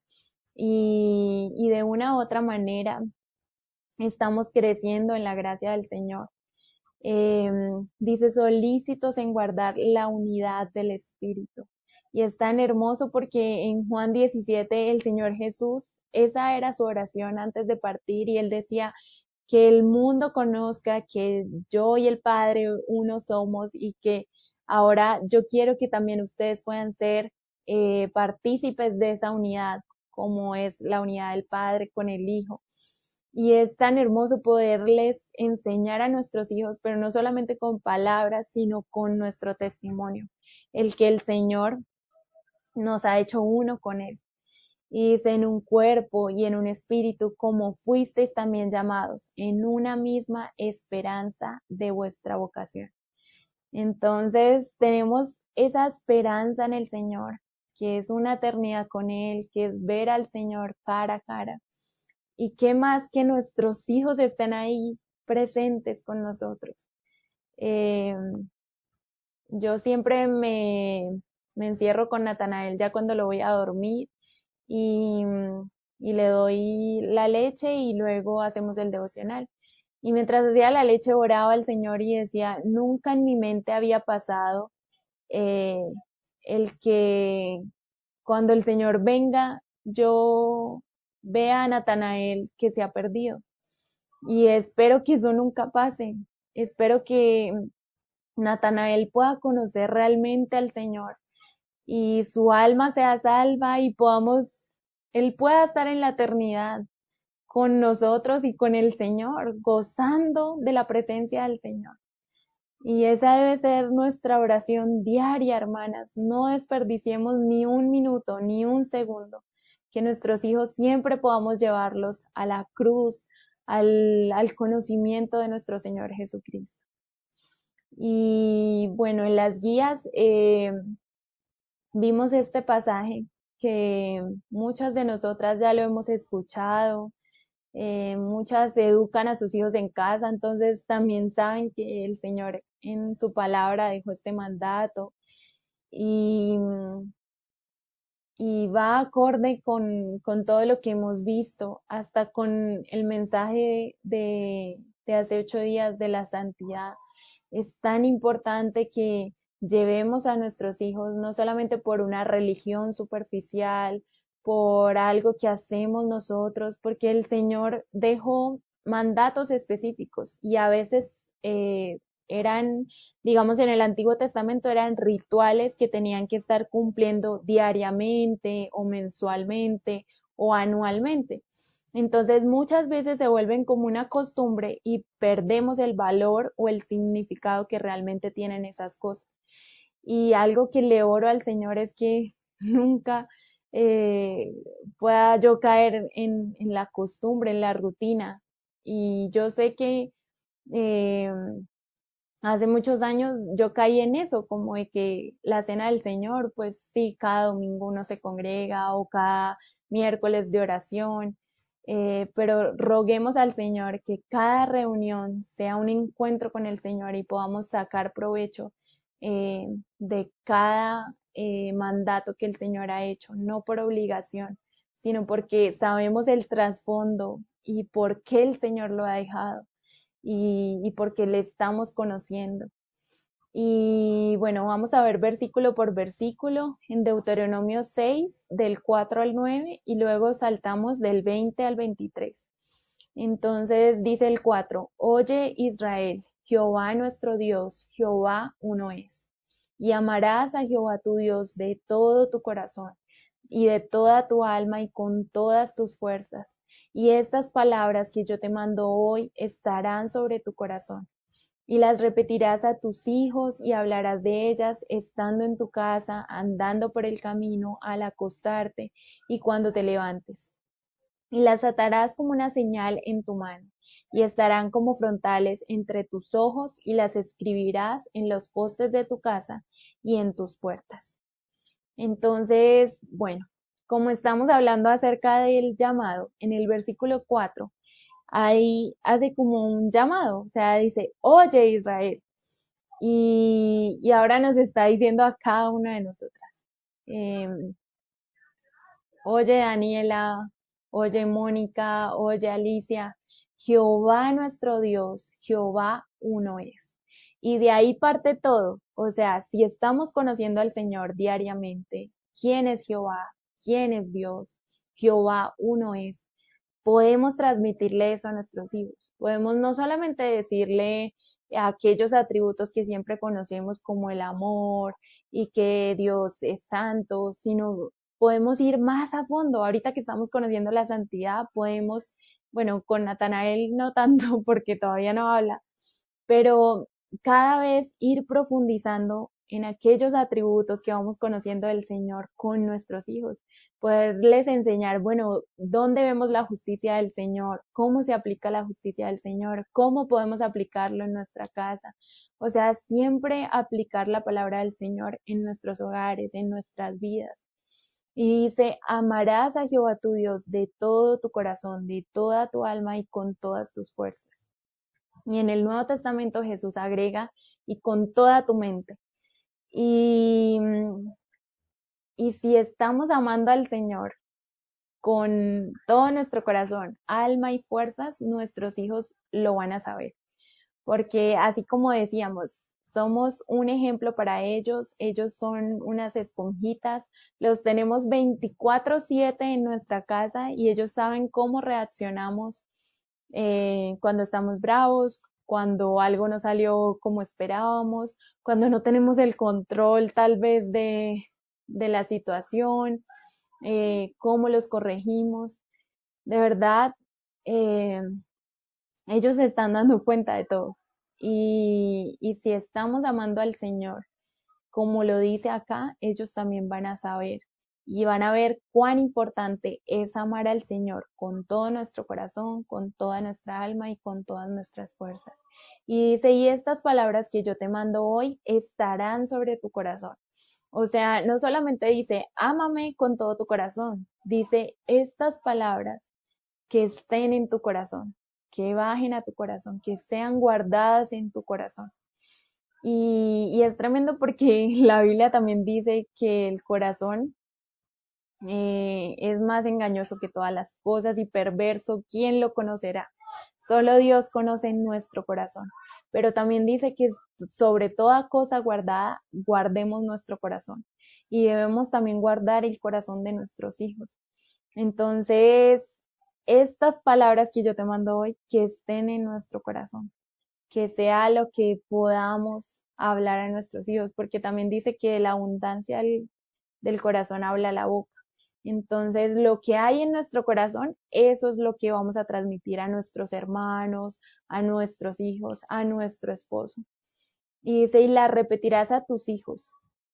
y, y de una u otra manera estamos creciendo en la gracia del Señor. Eh, Dice solícitos en guardar la unidad del Espíritu. Y es tan hermoso porque en Juan diecisiete el Señor Jesús, esa era su oración antes de partir y él decía, que el mundo conozca que yo y el Padre uno somos y que ahora yo quiero que también ustedes puedan ser eh, partícipes de esa unidad, como es la unidad del Padre con el Hijo. Y es tan hermoso poderles enseñar a nuestros hijos, pero no solamente con palabras, sino con nuestro testimonio, el que el Señor nos ha hecho uno con Él y dice en un cuerpo y en un espíritu, como fuisteis también llamados, en una misma esperanza de vuestra vocación. Entonces tenemos esa esperanza en el Señor, que es una eternidad con Él, que es ver al Señor cara a cara. Y qué más que nuestros hijos estén ahí presentes con nosotros. Eh, yo siempre me, me encierro con Natanael ya cuando lo voy a dormir y, y le doy la leche y luego hacemos el devocional. Y mientras hacía la leche oraba al Señor y decía, nunca en mi mente había pasado eh, el que cuando el Señor venga, yo vea a Natanael que se ha perdido. Y espero que eso nunca pase. Espero que Natanael pueda conocer realmente al Señor y su alma sea salva y podamos, Él pueda estar en la eternidad con nosotros y con el Señor, gozando de la presencia del Señor. Y esa debe ser nuestra oración diaria, hermanas. No desperdiciemos ni un minuto, ni un segundo. Que nuestros hijos siempre podamos llevarlos a la cruz, al, al conocimiento de nuestro Señor Jesucristo. Y bueno, en las guías eh, vimos este pasaje que muchas de nosotras ya lo hemos escuchado, eh, muchas educan a sus hijos en casa, entonces también saben que el Señor en su palabra dejó este mandato y, y va acorde con, con todo lo que hemos visto, hasta con el mensaje de, de hace ocho días de la santidad. Es tan importante que llevemos a nuestros hijos no solamente por una religión superficial, por algo que hacemos nosotros, porque el Señor dejó mandatos específicos y a veces eh, eran, digamos, en el Antiguo Testamento eran rituales que tenían que estar cumpliendo diariamente o mensualmente o anualmente. Entonces muchas veces se vuelven como una costumbre y perdemos el valor o el significado que realmente tienen esas cosas. Y algo que le oro al Señor es que nunca eh, pueda yo caer en, en la costumbre, en la rutina. Y yo sé que eh, hace muchos años yo caí en eso, como de que la cena del Señor, pues sí, cada domingo uno se congrega o cada miércoles de oración, eh, pero roguemos al Señor que cada reunión sea un encuentro con el Señor y podamos sacar provecho eh, de cada eh, mandato que el Señor ha hecho, no por obligación, sino porque sabemos el trasfondo y por qué el Señor lo ha dejado y, y porque le estamos conociendo. Y bueno, vamos a ver versículo por versículo en Deuteronomio seis, del cuatro al nueve, y luego saltamos del veinte al veintitrés. Entonces dice el cuatro, oye Israel, Jehová nuestro Dios, Jehová uno es. Y amarás a Jehová tu Dios de todo tu corazón y de toda tu alma y con todas tus fuerzas. Y estas palabras que yo te mando hoy estarán sobre tu corazón. Y las repetirás a tus hijos y hablarás de ellas estando en tu casa, andando por el camino, al acostarte y cuando te levantes. Y las atarás como una señal en tu mano, y estarán como frontales entre tus ojos, y las escribirás en los postes de tu casa y en tus puertas. Entonces, bueno, como estamos hablando acerca del llamado, en el versículo cuatro ahí hace como un llamado, o sea, dice, oye Israel, y, y ahora nos está diciendo a cada una de nosotras, em, oye Daniela, oye Mónica, oye Alicia, Jehová nuestro Dios, Jehová uno es. Y de ahí parte todo. O sea, si estamos conociendo al Señor diariamente, quién es Jehová, quién es Dios, Jehová uno es, podemos transmitirle eso a nuestros hijos. Podemos no solamente decirle aquellos atributos que siempre conocemos como el amor y que Dios es santo, sino podemos ir más a fondo. Ahorita que estamos conociendo la santidad, podemos, bueno, con Natanael no tanto porque todavía no habla, pero cada vez ir profundizando en aquellos atributos que vamos conociendo del Señor con nuestros hijos, poderles enseñar, bueno, dónde vemos la justicia del Señor, cómo se aplica la justicia del Señor, cómo podemos aplicarlo en nuestra casa. O sea, siempre aplicar la palabra del Señor en nuestros hogares, en nuestras vidas. Y dice, amarás a Jehová tu Dios de todo tu corazón, de toda tu alma y con todas tus fuerzas. Y en el Nuevo Testamento Jesús agrega, y con toda tu mente. Y, y si estamos amando al Señor con todo nuestro corazón, alma y fuerzas, nuestros hijos lo van a saber. Porque así como decíamos, somos un ejemplo para ellos, ellos son unas esponjitas, los tenemos veinticuatro siete en nuestra casa y ellos saben cómo reaccionamos eh, cuando estamos bravos, cuando algo no salió como esperábamos, cuando no tenemos el control tal vez de, de la situación, eh, cómo los corregimos. De verdad, eh, ellos se están dando cuenta de todo. Y, y si estamos amando al Señor, como lo dice acá, ellos también van a saber y van a ver cuán importante es amar al Señor con todo nuestro corazón, con toda nuestra alma y con todas nuestras fuerzas. Y dice, y estas palabras que yo te mando hoy estarán sobre tu corazón. O sea, no solamente dice, ámame con todo tu corazón, dice, estas palabras que estén en tu corazón, que bajen a tu corazón, que sean guardadas en tu corazón. Y, y es tremendo porque la Biblia también dice que el corazón eh, es más engañoso que todas las cosas y perverso. ¿Quién lo conocerá? Solo Dios conoce nuestro corazón. Pero también dice que sobre toda cosa guardada, guardemos nuestro corazón. Y debemos también guardar el corazón de nuestros hijos. Entonces, estas palabras que yo te mando hoy, que estén en nuestro corazón, que sea lo que podamos hablar a nuestros hijos, porque también dice que la abundancia del, del corazón habla la boca. Entonces, lo que hay en nuestro corazón, eso es lo que vamos a transmitir a nuestros hermanos, a nuestros hijos, a nuestro esposo. Y dice, y la repetirás a tus hijos.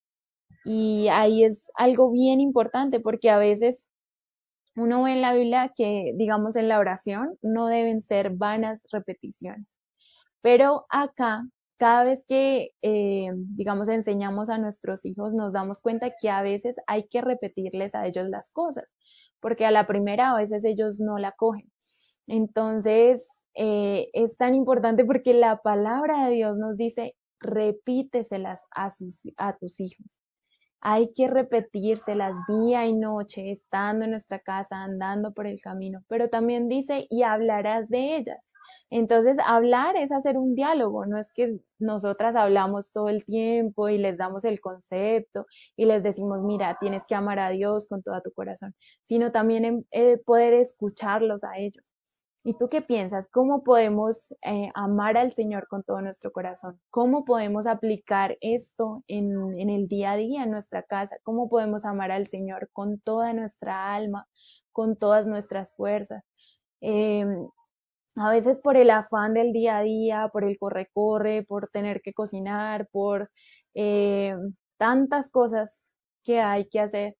Y ahí es algo bien importante porque a veces uno ve en la Biblia que, digamos, en la oración no deben ser vanas repeticiones. Pero acá, cada vez que, eh, digamos, enseñamos a nuestros hijos, nos damos cuenta que a veces hay que repetirles a ellos las cosas, porque a la primera a veces ellos no la cogen. Entonces, eh, es tan importante porque la palabra de Dios nos dice, repíteselas a, sus, a tus hijos. Hay que repetírselas día y noche, estando en nuestra casa, andando por el camino, pero también dice, y hablarás de ellas. Entonces, hablar es hacer un diálogo, no es que nosotras hablamos todo el tiempo y les damos el concepto y les decimos, mira, tienes que amar a Dios con todo tu corazón, sino también en, eh, poder escucharlos a ellos. ¿Y tú qué piensas? ¿Cómo podemos eh, amar al Señor con todo nuestro corazón? ¿Cómo podemos aplicar esto en, en el día a día en nuestra casa? ¿Cómo podemos amar al Señor con toda nuestra alma, con todas nuestras fuerzas? Eh, a veces por el afán del día a día, por el corre-corre, por tener que cocinar, por eh, tantas cosas que hay que hacer.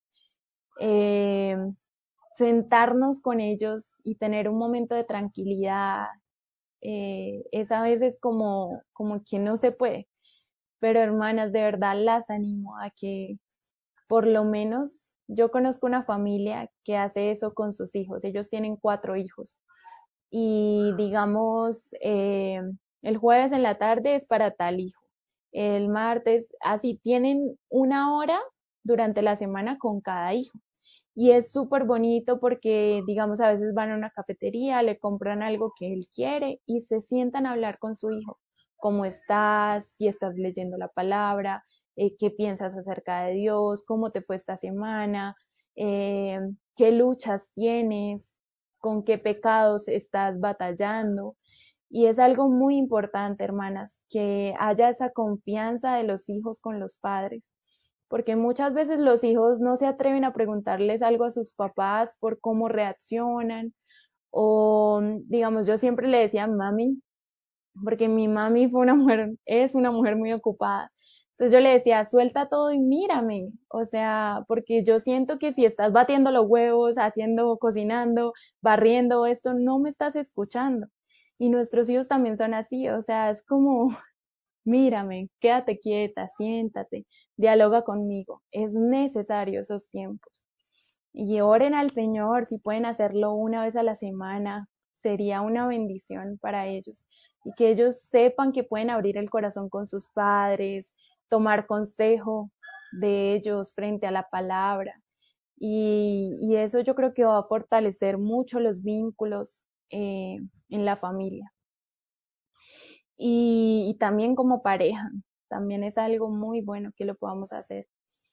eh, Sentarnos con ellos y tener un momento de tranquilidad, eh, es a veces como, como que no se puede. Pero hermanas, de verdad las animo a que por lo menos yo conozco una familia que hace eso con sus hijos. Ellos tienen cuatro hijos y digamos, eh, el jueves en la tarde es para tal hijo, el martes, así tienen una hora durante la semana con cada hijo. Y es súper bonito porque, digamos, a veces van a una cafetería, le compran algo que él quiere y se sientan a hablar con su hijo. ¿Cómo estás? Si estás leyendo la palabra, eh, qué piensas acerca de Dios, cómo te fue esta semana, eh, qué luchas tienes, con qué pecados estás batallando. Y es algo muy importante, hermanas, que haya esa confianza de los hijos con los padres, porque muchas veces los hijos no se atreven a preguntarles algo a sus papás por cómo reaccionan, o digamos, yo siempre le decía a mami, porque mi mami fue una mujer, es una mujer muy ocupada. Entonces yo le decía, suelta todo y mírame, o sea, porque yo siento que si estás batiendo los huevos, haciendo, cocinando, barriendo esto, no me estás escuchando. Y nuestros hijos también son así, o sea, es como, mírame, quédate quieta, siéntate, dialoga conmigo. Es necesario esos tiempos. Y oren al Señor, si pueden hacerlo una vez a la semana, sería una bendición para ellos. Y que ellos sepan que pueden abrir el corazón con sus padres, tomar consejo de ellos frente a la palabra. Y, y eso yo creo que va a fortalecer mucho los vínculos eh, en la familia. Y, y también como pareja, también es algo muy bueno que lo podamos hacer.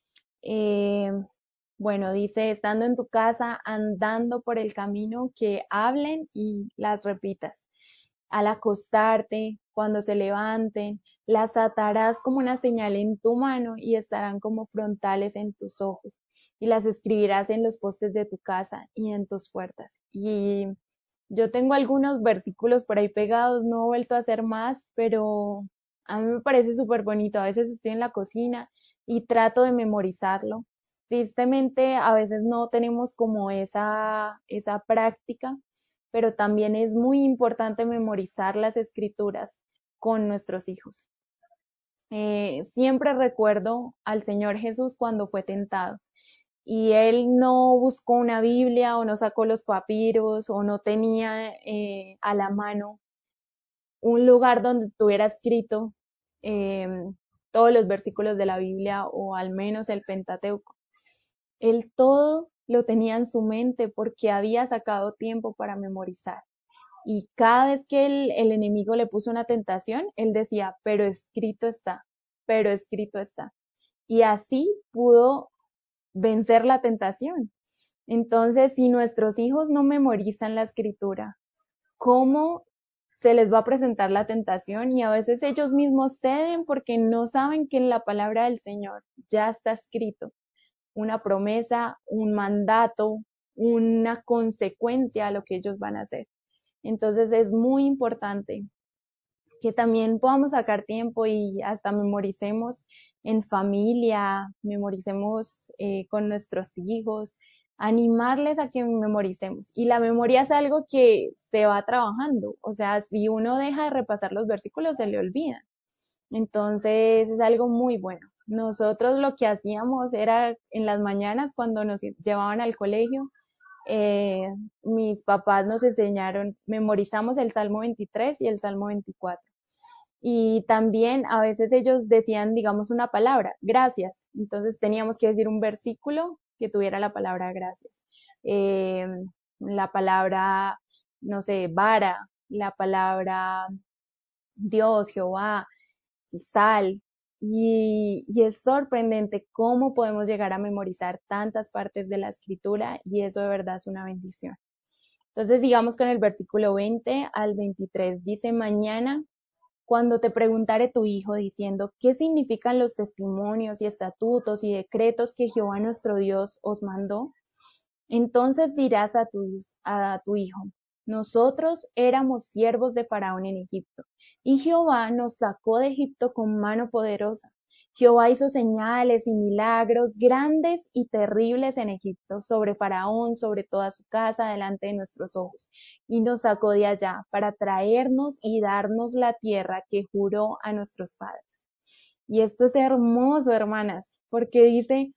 Eh, bueno, dice, estando en tu casa, andando por el camino, que hablen y las repitas. Al acostarte, cuando se levanten, las atarás como una señal en tu mano y estarán como frontales en tus ojos. Y las escribirás en los postes de tu casa y en tus puertas. Y yo tengo algunos versículos por ahí pegados, no he vuelto a hacer más, pero a mí me parece súper bonito. A veces estoy en la cocina y trato de memorizarlo. Tristemente, a veces no tenemos como esa, esa práctica, pero también es muy importante memorizar las escrituras con nuestros hijos. Eh, siempre recuerdo al Señor Jesús cuando fue tentado y él no buscó una Biblia o no sacó los papiros o no tenía eh, a la mano un lugar donde estuviera escrito eh, todos los versículos de la Biblia o al menos el Pentateuco. Él todo lo tenía en su mente porque había sacado tiempo para memorizar. Y cada vez que el, el enemigo le puso una tentación, él decía, pero escrito está, pero escrito está. Y así pudo vencer la tentación. Entonces, si nuestros hijos no memorizan la escritura, ¿cómo se les va a presentar la tentación? Y a veces ellos mismos ceden porque no saben que en la palabra del Señor ya está escrito una promesa, un mandato, una consecuencia a lo que ellos van a hacer. Entonces es muy importante que también podamos sacar tiempo y hasta memoricemos en familia, memoricemos eh, con nuestros hijos, animarles a que memoricemos. Y la memoria es algo que se va trabajando, o sea, si uno deja de repasar los versículos, se le olvida. Entonces es algo muy bueno. Nosotros lo que hacíamos era en las mañanas cuando nos llevaban al colegio, eh, mis papás nos enseñaron, memorizamos el Salmo veintitrés y el Salmo veinticuatro. Y también a veces ellos decían, digamos, una palabra, gracias. Entonces teníamos que decir un versículo que tuviera la palabra gracias. Eh, la palabra, no sé, vara, la palabra Dios, Jehová, sal. Y, y es sorprendente cómo podemos llegar a memorizar tantas partes de la escritura y eso de verdad es una bendición. Entonces sigamos con el versículo veinte al veintitrés. Dice, mañana cuando te preguntare tu hijo diciendo, ¿qué significan los testimonios y estatutos y decretos que Jehová nuestro Dios os mandó? Entonces dirás a tu, a tu hijo, nosotros éramos siervos de Faraón en Egipto, y Jehová nos sacó de Egipto con mano poderosa. Jehová hizo señales y milagros grandes y terribles en Egipto, sobre Faraón, sobre toda su casa, delante de nuestros ojos, y nos sacó de allá para traernos y darnos la tierra que juró a nuestros padres. Y esto es hermoso, hermanas, porque dice,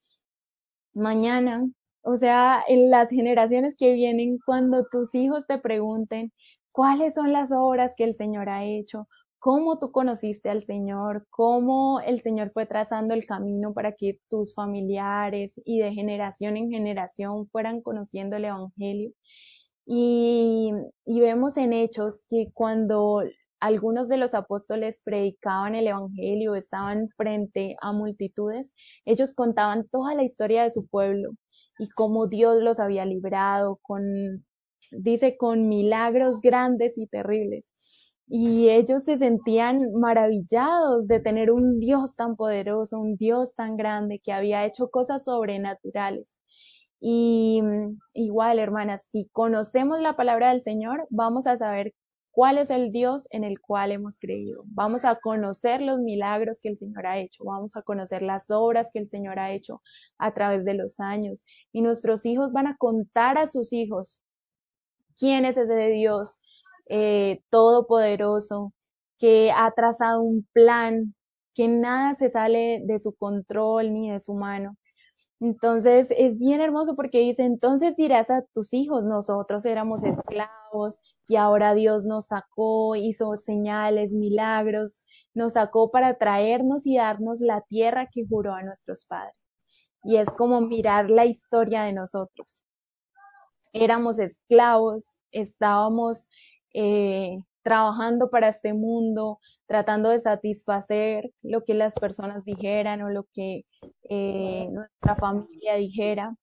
mañana, o sea, en las generaciones que vienen, cuando tus hijos te pregunten, cuáles son las obras que el Señor ha hecho, cómo tú conociste al Señor, cómo el Señor fue trazando el camino para que tus familiares y de generación en generación fueran conociendo el Evangelio. Y, y vemos en Hechos que cuando algunos de los apóstoles predicaban el Evangelio, estaban frente a multitudes, ellos contaban toda la historia de su pueblo y cómo Dios los había librado con, dice, con milagros grandes y terribles. Y ellos se sentían maravillados de tener un Dios tan poderoso, un Dios tan grande que había hecho cosas sobrenaturales. Y mm, igual, hermanas, si conocemos la palabra del Señor, vamos a saber cuál es el Dios en el cual hemos creído. Vamos a conocer los milagros que el Señor ha hecho, vamos a conocer las obras que el Señor ha hecho a través de los años. Y nuestros hijos van a contar a sus hijos quién es ese Dios eh, todopoderoso que ha trazado un plan, que nada se sale de su control ni de su mano. Entonces es bien hermoso porque dice, entonces dirás a tus hijos, nosotros éramos esclavos y ahora Dios nos sacó, hizo señales, milagros, nos sacó para traernos y darnos la tierra que juró a nuestros padres. Y es como mirar la historia de nosotros. Éramos esclavos, estábamos eh, trabajando para este mundo, tratando de satisfacer lo que las personas dijeran o lo que eh, nuestra familia dijera.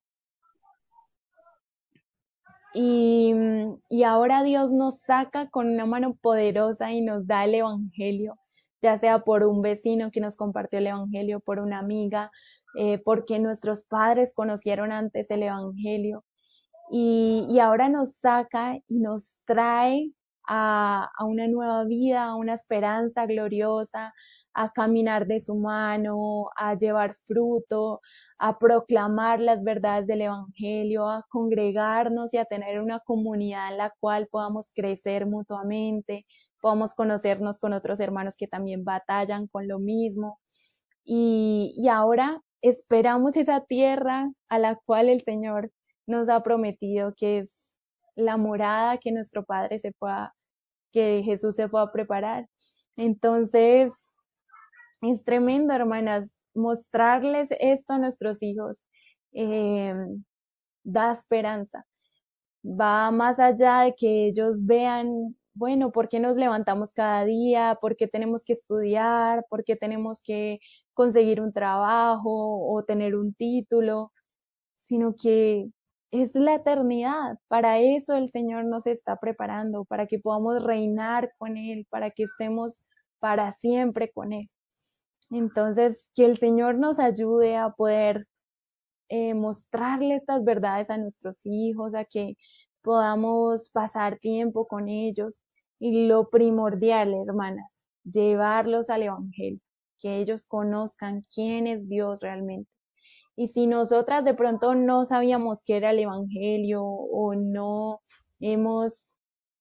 Y, y ahora Dios nos saca con una mano poderosa y nos da el Evangelio, ya sea por un vecino que nos compartió el Evangelio, por una amiga, eh, porque nuestros padres conocieron antes el Evangelio. Y, y ahora nos saca y nos trae a, a una nueva vida, a una esperanza gloriosa, a caminar de su mano, a llevar fruto, a proclamar las verdades del Evangelio, a congregarnos y a tener una comunidad en la cual podamos crecer mutuamente, podamos conocernos con otros hermanos que también batallan con lo mismo. Y, y ahora esperamos esa tierra a la cual el Señor nos ha prometido, que es la morada que nuestro Padre se pueda, que Jesús se pueda preparar. Entonces, es tremendo, hermanas, mostrarles esto a nuestros hijos eh, da esperanza. Va más allá de que ellos vean, bueno, ¿por qué nos levantamos cada día? ¿Por qué tenemos que estudiar? ¿Por qué tenemos que conseguir un trabajo o tener un título? Sino que es la eternidad. Para eso el Señor nos está preparando, para que podamos reinar con Él, para que estemos para siempre con Él. Entonces, que el Señor nos ayude a poder eh, mostrarle estas verdades a nuestros hijos, a que podamos pasar tiempo con ellos. Y lo primordial, hermanas, llevarlos al Evangelio, que ellos conozcan quién es Dios realmente. Y si nosotras de pronto no sabíamos qué era el Evangelio o no hemos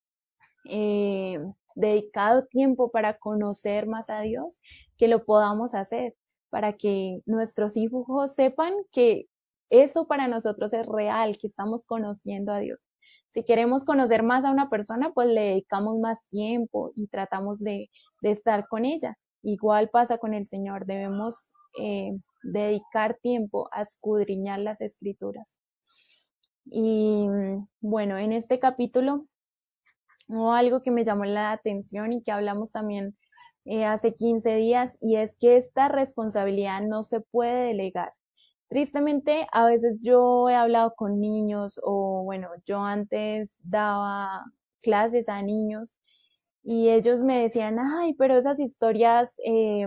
eh, dedicado tiempo para conocer más a Dios, que lo podamos hacer, para que nuestros hijos sepan que eso para nosotros es real, que estamos conociendo a Dios. Si queremos conocer más a una persona, pues le dedicamos más tiempo y tratamos de, de estar con ella. Igual pasa con el Señor, debemos eh, dedicar tiempo a escudriñar las escrituras. Y bueno, en este capítulo o algo que me llamó la atención y que hablamos también eh, hace quince días, y es que esta responsabilidad no se puede delegar. Tristemente, a veces yo he hablado con niños o bueno, yo antes daba clases a niños y ellos me decían, ay, pero esas historias eh,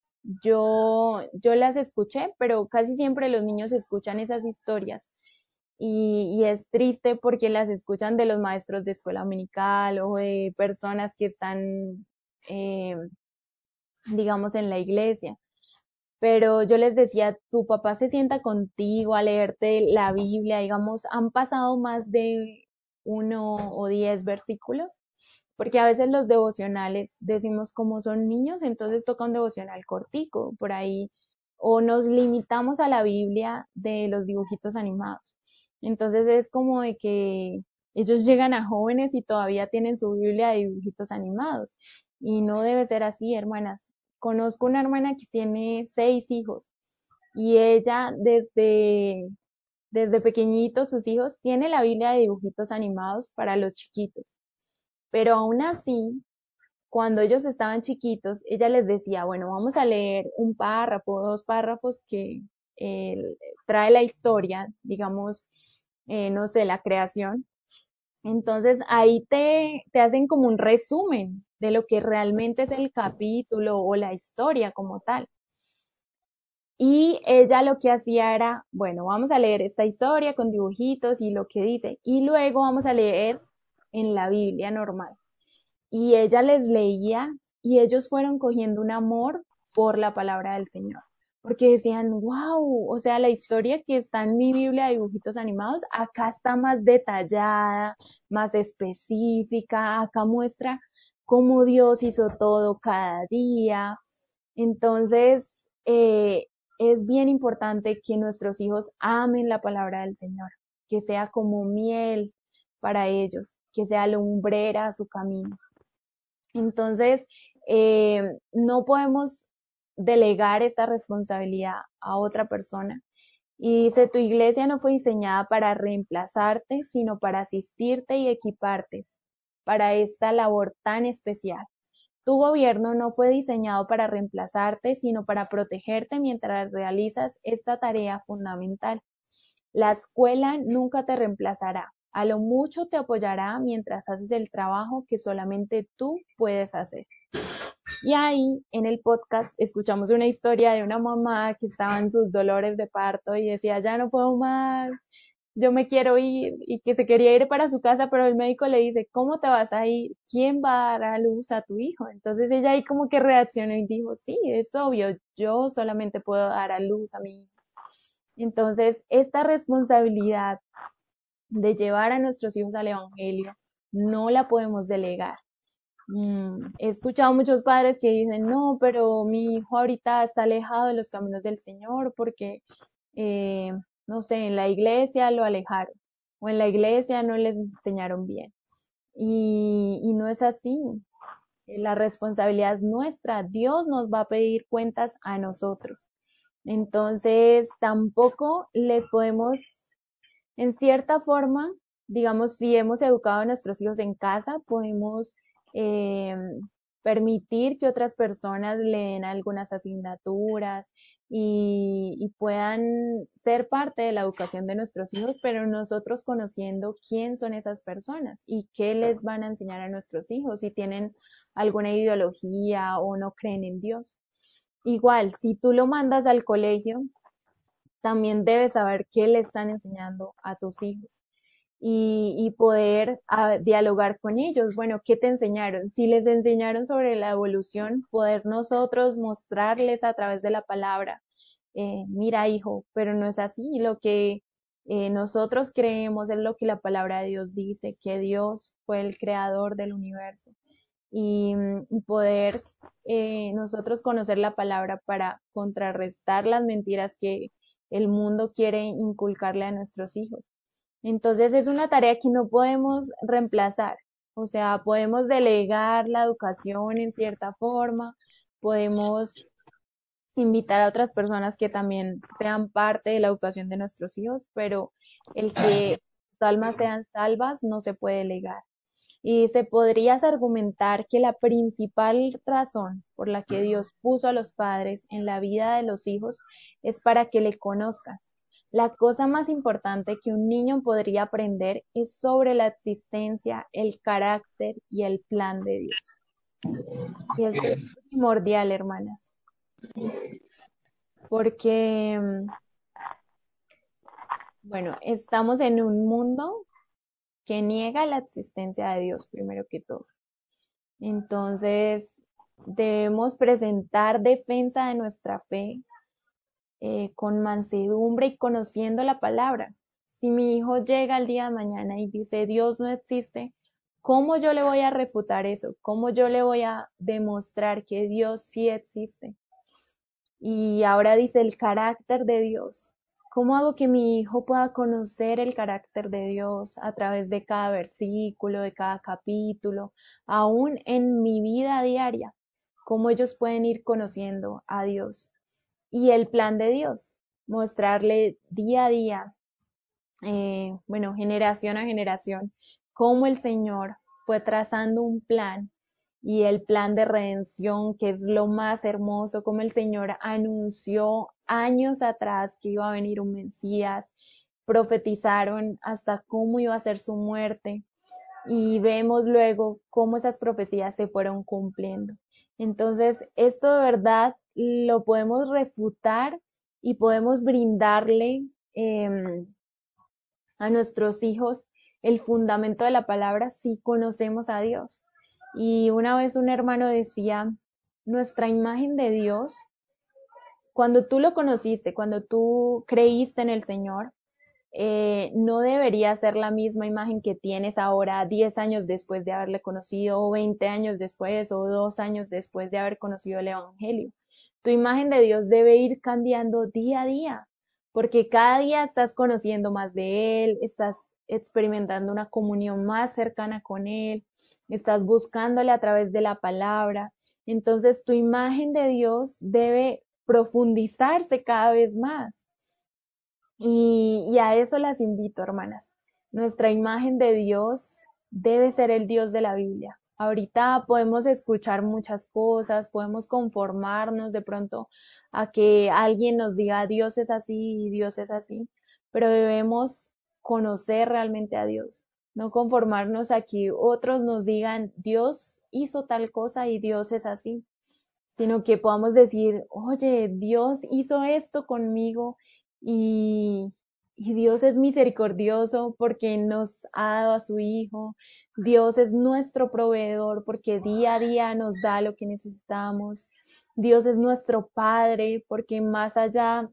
yo, yo las escuché, pero casi siempre los niños escuchan esas historias y, y es triste porque las escuchan de los maestros de escuela dominical o de personas que están, eh, digamos, en la iglesia. Pero yo les decía, tu papá se sienta contigo a leerte la Biblia, digamos, han pasado más de uno o diez versículos, porque a veces los devocionales decimos como son niños, entonces toca un devocional cortico por ahí, o nos limitamos a la Biblia de los dibujitos animados. Entonces es como de que Ellos llegan a jóvenes y todavía tienen su Biblia de dibujitos animados. Y no debe ser así, hermanas. Conozco una hermana que tiene seis hijos y ella desde, desde pequeñitos, sus hijos, tiene la Biblia de dibujitos animados para los chiquitos. Pero aún así, cuando ellos estaban chiquitos, ella les decía, bueno, vamos a leer un párrafo, dos párrafos que eh, trae la historia, digamos, eh, no sé, la creación. Entonces ahí te, te hacen como un resumen de lo que realmente es el capítulo o la historia como tal. Y ella lo que hacía era, bueno, vamos a leer esta historia con dibujitos y lo que dice, y luego vamos a leer en la Biblia normal. Y ella les leía y ellos fueron cogiendo un amor por la palabra del Señor. Porque decían, wow, o sea, la historia que está en mi Biblia de dibujitos animados, acá está más detallada, más específica, acá muestra cómo Dios hizo todo cada día. Entonces, eh, es bien importante que nuestros hijos amen la palabra del Señor, que sea como miel para ellos, que sea lumbrera a su camino. Entonces, eh, no podemos delegar esta responsabilidad a otra persona. Y dice, tu iglesia no fue diseñada para reemplazarte, sino para asistirte y equiparte para esta labor tan especial. Tu gobierno no fue diseñado para reemplazarte, sino para protegerte mientras realizas esta tarea fundamental. La escuela nunca te reemplazará. A lo mucho te apoyará mientras haces el trabajo que solamente tú puedes hacer. Y ahí en el podcast escuchamos una historia de una mamá que estaba en sus dolores de parto y decía, ya no puedo más, yo me quiero ir, y que se quería ir para su casa, pero el médico le dice, ¿cómo te vas a ir? ¿Quién va a dar a luz a tu hijo? Entonces ella ahí como que reaccionó y dijo, sí, es obvio, yo solamente puedo dar a luz a mi hijo. Entonces, esta responsabilidad de llevar a nuestros hijos al Evangelio no la podemos delegar. Mm, he escuchado muchos padres que dicen, no, pero mi hijo ahorita está alejado de los caminos del Señor porque, eh, no sé, en la iglesia lo alejaron o en la iglesia no les enseñaron bien. Y, y no es así. La responsabilidad es nuestra. Dios nos va a pedir cuentas a nosotros. Entonces, tampoco les podemos, en cierta forma, digamos, si hemos educado a nuestros hijos en casa, podemos eh, permitir que otras personas le den algunas asignaturas y, y puedan ser parte de la educación de nuestros hijos, pero nosotros conociendo quién son esas personas y qué les van a enseñar a nuestros hijos, si tienen alguna ideología o no creen en Dios. Igual, si tú lo mandas al colegio, también debes saber qué le están enseñando a tus hijos y, y poder a, dialogar con ellos. Bueno, ¿qué te enseñaron? Si les enseñaron sobre la evolución, poder nosotros mostrarles a través de la palabra, eh, mira hijo, pero no es así. Lo que eh, nosotros creemos es lo que la palabra de Dios dice, que Dios fue el creador del universo y, y poder eh, nosotros conocer la palabra para contrarrestar las mentiras que el mundo quiere inculcarle a nuestros hijos. Entonces es una tarea que no podemos reemplazar. O sea, podemos delegar la educación en cierta forma, podemos invitar a otras personas que también sean parte de la educación de nuestros hijos, pero el que sus almas sean salvas no se puede delegar. Y se podrías argumentar que la principal razón por la que Dios puso a los padres en la vida de los hijos es para que le conozcan. La cosa más importante que un niño podría aprender es sobre la existencia, el carácter y el plan de Dios. Y esto es primordial, hermanas, porque, mm, bueno, estamos en un mundo que niega la existencia de Dios, primero que todo. Entonces, debemos presentar defensa de nuestra fe eh, con mansedumbre y conociendo la palabra. Si mi hijo llega el día de mañana y dice Dios no existe, ¿cómo yo le voy a refutar eso? ¿Cómo yo le voy a demostrar que Dios sí existe? Y ahora dice el carácter de Dios. ¿Cómo hago que mi hijo pueda conocer el carácter de Dios a través de cada versículo, de cada capítulo, aún en mi vida diaria? ¿Cómo ellos pueden ir conociendo a Dios? Y el plan de Dios, mostrarle día a día, eh, bueno, generación a generación, cómo el Señor fue trazando un plan y el plan de redención, que es lo más hermoso, como el Señor anunció años atrás que iba a venir un Mesías, profetizaron hasta cómo iba a ser su muerte y vemos luego cómo esas profecías se fueron cumpliendo. Entonces, esto de verdad lo podemos refutar y podemos brindarle eh, a nuestros hijos el fundamento de la palabra si conocemos a Dios. Y una vez un hermano decía, nuestra imagen de Dios, cuando tú lo conociste, cuando tú creíste en el Señor, eh, no debería ser la misma imagen que tienes ahora, diez años después de haberle conocido, o veinte años después, o dos años después de haber conocido el Evangelio. Tu imagen de Dios debe ir cambiando día a día, porque cada día estás conociendo más de Él, estás experimentando una comunión más cercana con Él, estás buscándole a través de la palabra. Entonces tu imagen de Dios debe profundizarse cada vez más. Y, y a eso las invito, hermanas. Nuestra imagen de Dios debe ser el Dios de la Biblia. Ahorita podemos escuchar muchas cosas, podemos conformarnos de pronto a que alguien nos diga Dios es así y Dios es así, pero debemos conocer realmente a Dios, no conformarnos a que otros nos digan Dios hizo tal cosa y Dios es así, sino que podamos decir, oye, Dios hizo esto conmigo y, y Dios es misericordioso porque nos ha dado a su Hijo. Dios es nuestro proveedor porque día a día nos da lo que necesitamos. Dios es nuestro Padre porque más allá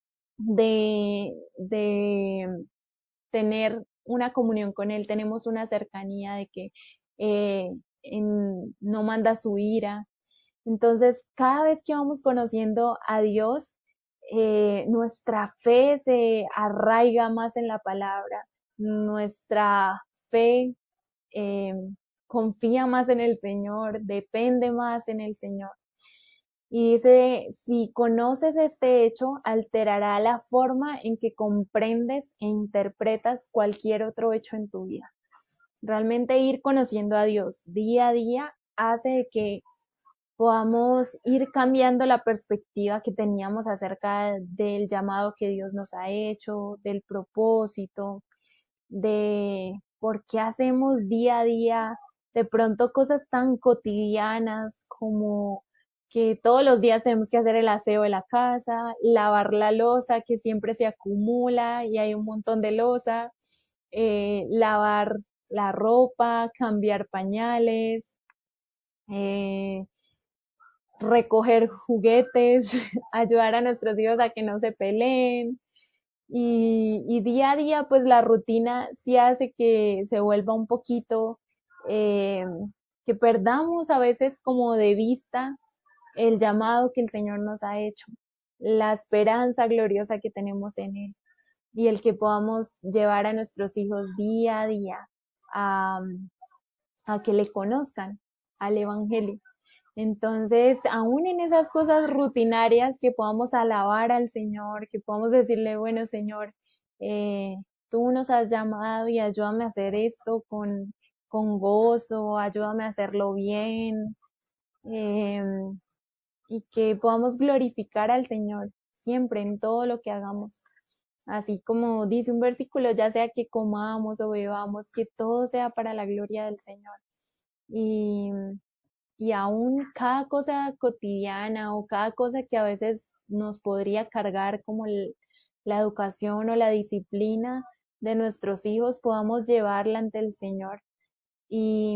de, de tener una comunión con Él, tenemos una cercanía de que eh, en- no manda su ira. Entonces, cada vez que vamos conociendo a Dios, eh, nuestra fe se arraiga más en la palabra, nuestra fe eh, confía más en el Señor, depende más en el Señor. Y dice, si conoces este hecho, alterará la forma en que comprendes e interpretas cualquier otro hecho en tu vida. Realmente ir conociendo a Dios día a día hace de que podamos ir cambiando la perspectiva que teníamos acerca del llamado que Dios nos ha hecho, del propósito, de por qué hacemos día a día de pronto cosas tan cotidianas como que todos los días tenemos que hacer el aseo de la casa, lavar la loza que siempre se acumula y hay un montón de loza, eh, lavar la ropa, cambiar pañales, eh, recoger juguetes, ayudar a nuestros hijos a que no se peleen. Y, y día a día, pues la rutina sí hace que se vuelva un poquito, eh, que perdamos a veces como de vista el llamado que el Señor nos ha hecho, la esperanza gloriosa que tenemos en Él y el que podamos llevar a nuestros hijos día a día a, a que le conozcan al Evangelio. Entonces, aún en esas cosas rutinarias, que podamos alabar al Señor, que podamos decirle, bueno, Señor, eh, tú nos has llamado y ayúdame a hacer esto con, con gozo, ayúdame a hacerlo bien, eh, y que podamos glorificar al Señor siempre en todo lo que hagamos. Así como dice un versículo, ya sea que comamos o bebamos, que todo sea para la gloria del Señor. Y y aún cada cosa cotidiana o cada cosa que a veces nos podría cargar como el- la educación o la disciplina de nuestros hijos, podamos llevarla ante el Señor y,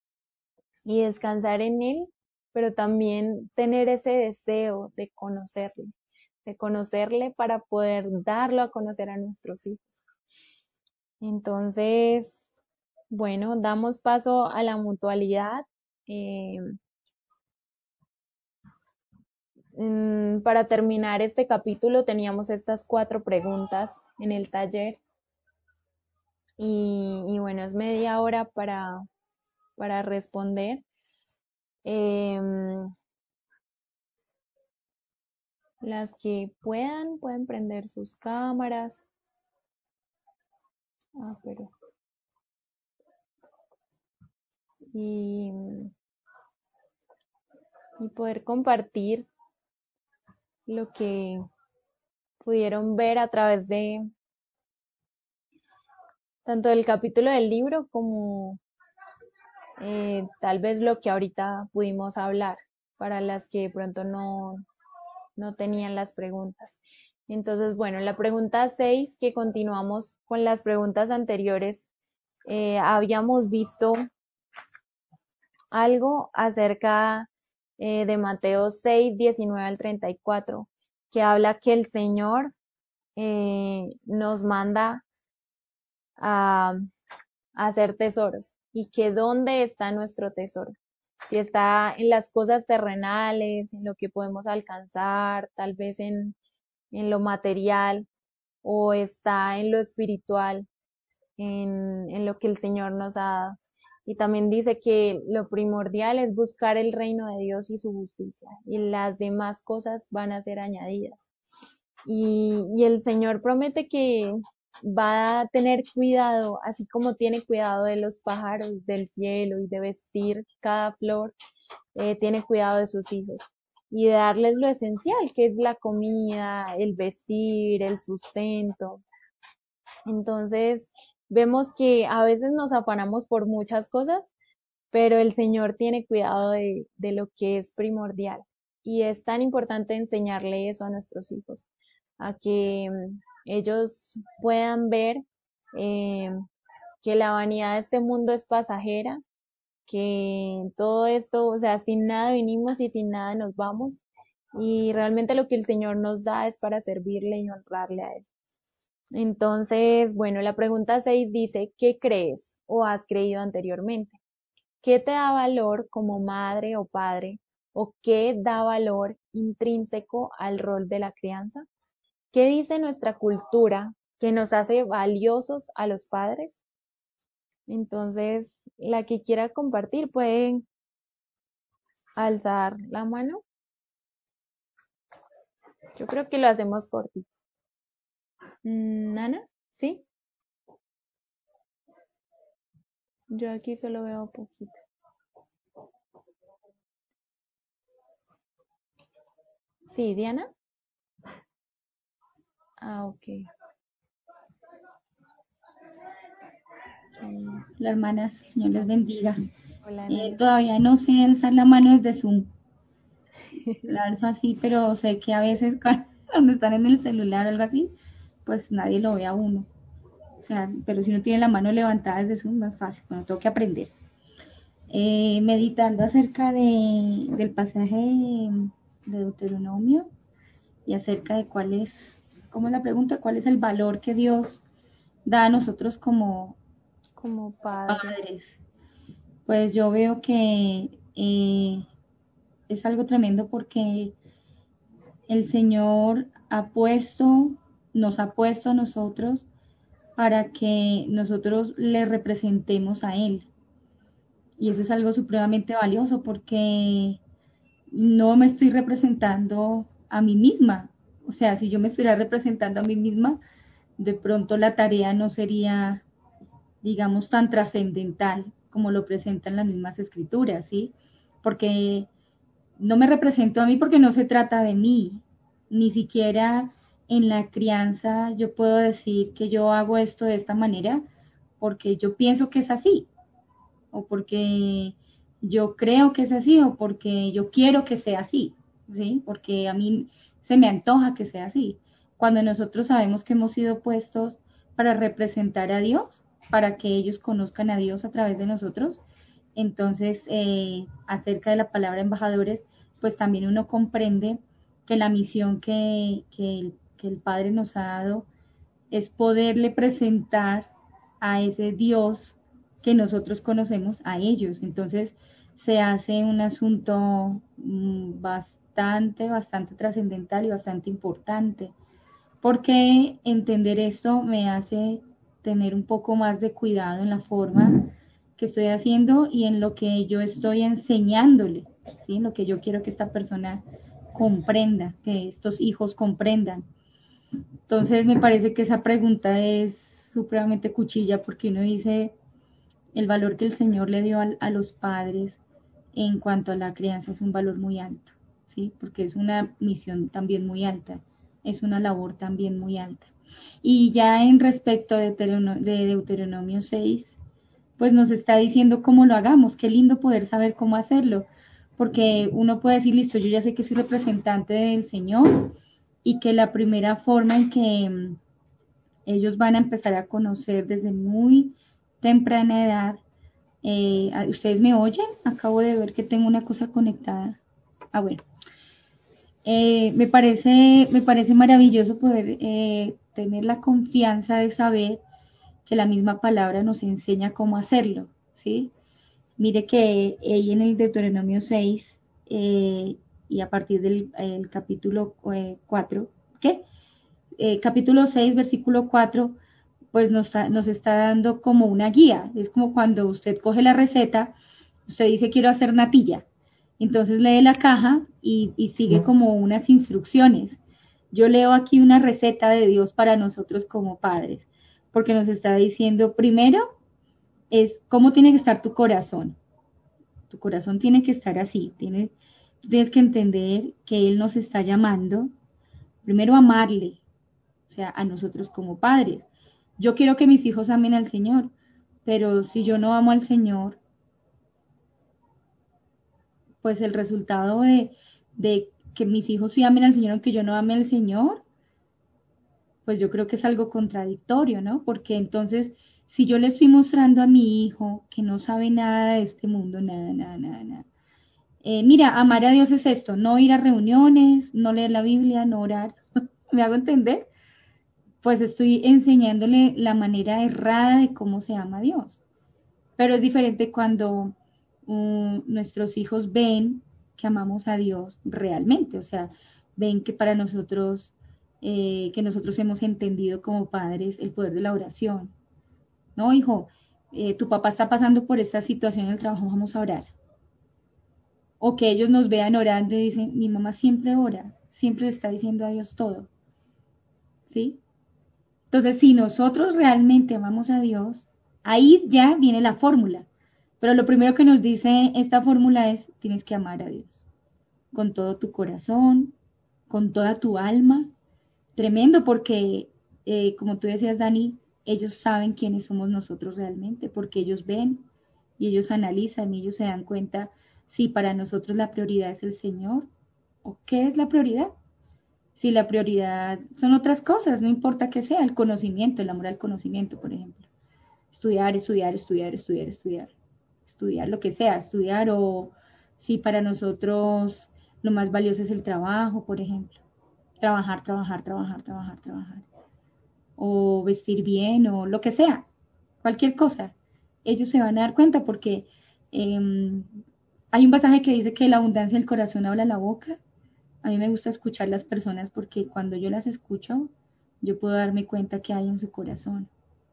y descansar en Él, pero también tener ese deseo de conocerle, de conocerle para poder darlo a conocer a nuestros hijos. Entonces, bueno, damos paso a la mutualidad. eh, mm, para terminar este capítulo teníamos estas cuatro preguntas en el taller y, y bueno, es media hora para, para responder. Em, las que puedan, pueden prender sus cámaras. Ah, pero... Y, y poder compartir lo que pudieron ver a través de tanto del capítulo del libro como eh, tal vez lo que ahorita pudimos hablar para las que de pronto no, no tenían las preguntas. Entonces, bueno, la pregunta seis, que continuamos con las preguntas anteriores, eh, habíamos visto algo acerca eh, de Mateo seis, diecinueve al treinta y cuatro, que habla que el Señor eh, nos manda a, a hacer tesoros y que dónde está nuestro tesoro. Si está en las cosas terrenales, en lo que podemos alcanzar, tal vez en, en lo material, o está en lo espiritual, en, en lo que el Señor nos ha dado. Y también dice que lo primordial es buscar el reino de Dios y su justicia, y las demás cosas van a ser añadidas. Y, y el Señor promete que va a tener cuidado, así como tiene cuidado de los pájaros del cielo y de vestir cada flor, eh, tiene cuidado de sus hijos y de darles lo esencial, que es la comida, el vestir, el sustento. Entonces, vemos que a veces nos afanamos por muchas cosas, pero el Señor tiene cuidado de, de lo que es primordial. Y es tan importante enseñarle eso a nuestros hijos, a que mm, ellos puedan ver eh, que la vanidad de este mundo es pasajera, que todo esto, o sea, sin nada vinimos y sin nada nos vamos, y realmente lo que el Señor nos da es para servirle y honrarle a Él. Entonces, bueno, la pregunta seis dice, ¿qué crees o has creído anteriormente? ¿Qué te da valor como madre o padre? ¿O qué da valor intrínseco al rol de la crianza? ¿Qué dice nuestra cultura que nos hace valiosos a los padres? Entonces, la que quiera compartir puede alzar la mano. Yo creo que lo hacemos cortito. Mm, ¿Nana? ¿Sí? Yo aquí solo veo poquito. Sí, Diana. Ah, ok. Mm, Hola hermanas, Señor les bendiga. Hola, Eh, Nana. todavía no sé alzar la mano desde Zoom. La alzo así, pero sé que a veces cuando están en el celular o algo así, pues nadie lo ve a uno. O sea, pero si uno tiene la mano levantada desde Zoom, más fácil. Bueno, tengo que aprender. Eh, meditando acerca de, del pasaje de, de Deuteronomio y acerca de cuál es, ¿cómo es la pregunta? ¿Cuál es el valor que Dios da a nosotros como Como padres. padres? Pues yo veo que eh, es algo tremendo porque el Señor ha puesto, nos ha puesto a nosotros para que nosotros le representemos a Él. Y eso es algo supremamente valioso porque no me estoy representando a mí misma. O sea, si yo me estuviera representando a mí misma, de pronto la tarea no sería, digamos, tan trascendental como lo presentan las mismas escrituras, ¿sí? Porque no me represento a mí porque no se trata de mí, ni siquiera en la crianza yo puedo decir que yo hago esto de esta manera porque yo pienso que es así, o porque yo creo que es así, o porque yo quiero que sea así, ¿sí? Porque a mí se me antoja que sea así. Cuando nosotros sabemos que hemos sido puestos para representar a Dios, para que ellos conozcan a Dios a través de nosotros, entonces eh, acerca de la palabra embajadores, pues también uno comprende que la misión que, que, el, que el Padre nos ha dado es poderle presentar a ese Dios que nosotros conocemos a ellos. Entonces se hace un asunto mmm, bastante, bastante trascendental y bastante importante, porque entender esto me hace tener un poco más de cuidado en la forma que estoy haciendo y en lo que yo estoy enseñándole, ¿sí? En lo que yo quiero que esta persona comprenda, que estos hijos comprendan. Entonces me parece que esa pregunta es supremamente cuchilla, porque uno dice el valor que el Señor le dio a, a los padres en cuanto a la crianza es un valor muy alto, ¿sí? Porque es una misión también muy alta, es una labor también muy alta. Y ya en respecto de, de Deuteronomio seis, pues nos está diciendo cómo lo hagamos. Qué lindo poder saber cómo hacerlo, porque uno puede decir, listo, yo ya sé que soy representante del Señor y que la primera forma en que um, ellos van a empezar a conocer desde muy temprana edad, eh, ¿ustedes me oyen? Acabo de ver que tengo una cosa conectada. Ah, bueno. Eh, me parece, me parece maravilloso poder eh, tener la confianza de saber que la misma palabra nos enseña cómo hacerlo, ¿sí? Mire que ahí en el Deuteronomio seis, eh, y a partir del el capítulo eh, cuatro, ¿qué? Eh, capítulo seis, versículo cuatro, pues nos, nos está dando como una guía. Es como cuando usted coge la receta, usted dice quiero hacer natilla, entonces lee la caja y, y sigue como unas instrucciones. Yo leo aquí una receta de Dios para nosotros como padres, porque nos está diciendo primero es cómo tiene que estar tu corazón. Tu corazón tiene que estar así, tienes, tienes que entender que Él nos está llamando primero a amarle, o sea, a nosotros como padres. Yo quiero que mis hijos amen al Señor, pero si yo no amo al Señor, pues el resultado de, de que mis hijos sí amen al Señor aunque yo no ame al Señor, pues yo creo que es algo contradictorio, ¿no? Porque entonces, si yo le estoy mostrando a mi hijo que no sabe nada de este mundo, nada, nada, nada, nada. Eh, mira, amar a Dios es esto, no ir a reuniones, no leer la Biblia, no orar. ¿Me hago entender? Pues estoy enseñándole la manera errada de cómo se ama a Dios. Pero es diferente cuando um, nuestros hijos ven que amamos a Dios realmente, o sea, ven que para nosotros, eh, que nosotros hemos entendido como padres el poder de la oración. No, hijo, eh, tu papá está pasando por esta situación en el trabajo, vamos a orar. O que ellos nos vean orando y dicen, mi mamá siempre ora, siempre le está diciendo a Dios todo. ¿Sí? Entonces, si nosotros realmente amamos a Dios, ahí ya viene la fórmula. Pero lo primero que nos dice esta fórmula es, tienes que amar a Dios. Con todo tu corazón, con toda tu alma. Tremendo porque, eh, como tú decías, Dani, ellos saben quiénes somos nosotros realmente, porque ellos ven y ellos analizan y ellos se dan cuenta si para nosotros la prioridad es el Señor o qué es la prioridad. Si la prioridad son otras cosas, no importa qué sea, el conocimiento, el amor al conocimiento, por ejemplo. Estudiar, estudiar, estudiar, estudiar, estudiar. Estudiar lo que sea, estudiar o si para nosotros lo más valioso es el trabajo, por ejemplo. Trabajar, trabajar, trabajar, trabajar, trabajar. O vestir bien o lo que sea, cualquier cosa. Ellos se van a dar cuenta porque eh, hay un pasaje que dice que la abundancia del corazón habla la boca. A mí me gusta escuchar las personas porque cuando yo las escucho, yo puedo darme cuenta que hay en su corazón.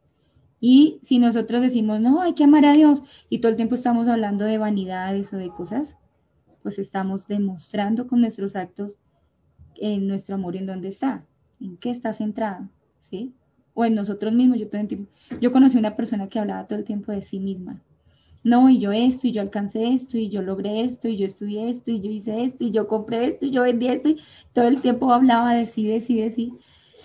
Y si nosotros decimos, no, hay que amar a Dios, y todo el tiempo estamos hablando de vanidades o de cosas, pues estamos demostrando con nuestros actos en nuestro amor en dónde está, en qué está centrado, ¿sí? O en nosotros mismos. Yo todo el tiempo, yo conocí una persona que hablaba todo el tiempo de sí misma. No, y yo esto, y yo alcancé esto, y yo logré esto, y yo estudié esto, y yo hice esto, y yo compré esto, y yo vendí esto, y todo el tiempo hablaba de sí, de sí, de sí.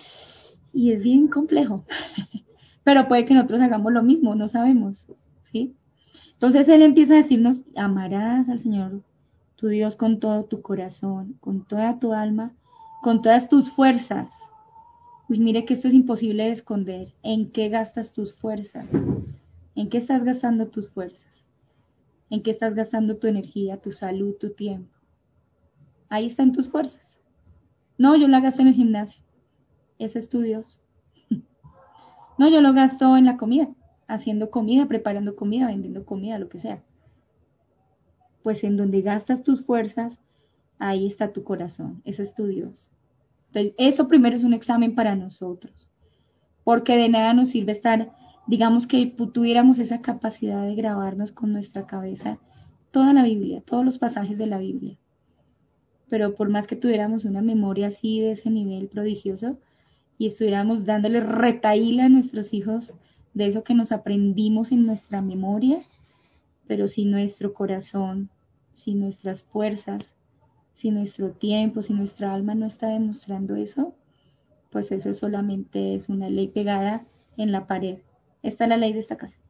Y es bien complejo. Pero puede que nosotros hagamos lo mismo, no sabemos, ¿sí? Entonces Él empieza a decirnos, amarás al Señor tu Dios con todo tu corazón, con toda tu alma, con todas tus fuerzas. Pues mire que esto es imposible de esconder. ¿En qué gastas tus fuerzas? ¿En qué estás gastando tus fuerzas? ¿En qué estás gastando tu energía, tu salud, tu tiempo? Ahí están tus fuerzas. No, yo la gasto en el gimnasio. Ese es tu Dios. No, yo lo gasto en la comida, haciendo comida, preparando comida, vendiendo comida, lo que sea. Pues en donde gastas tus fuerzas, ahí está tu corazón, ese es tu Dios. Entonces, eso primero es un examen para nosotros, porque de nada nos sirve estar, digamos que tuviéramos esa capacidad de grabarnos con nuestra cabeza toda la Biblia, todos los pasajes de la Biblia, pero por más que tuviéramos una memoria así de ese nivel prodigioso y estuviéramos dándole retaíla a nuestros hijos de eso que nos aprendimos en nuestra memoria, pero si nuestro corazón, si nuestras fuerzas, si nuestro tiempo, si nuestra alma no está demostrando eso, pues eso solamente es una ley pegada en la pared. Esta es la ley de esta casa.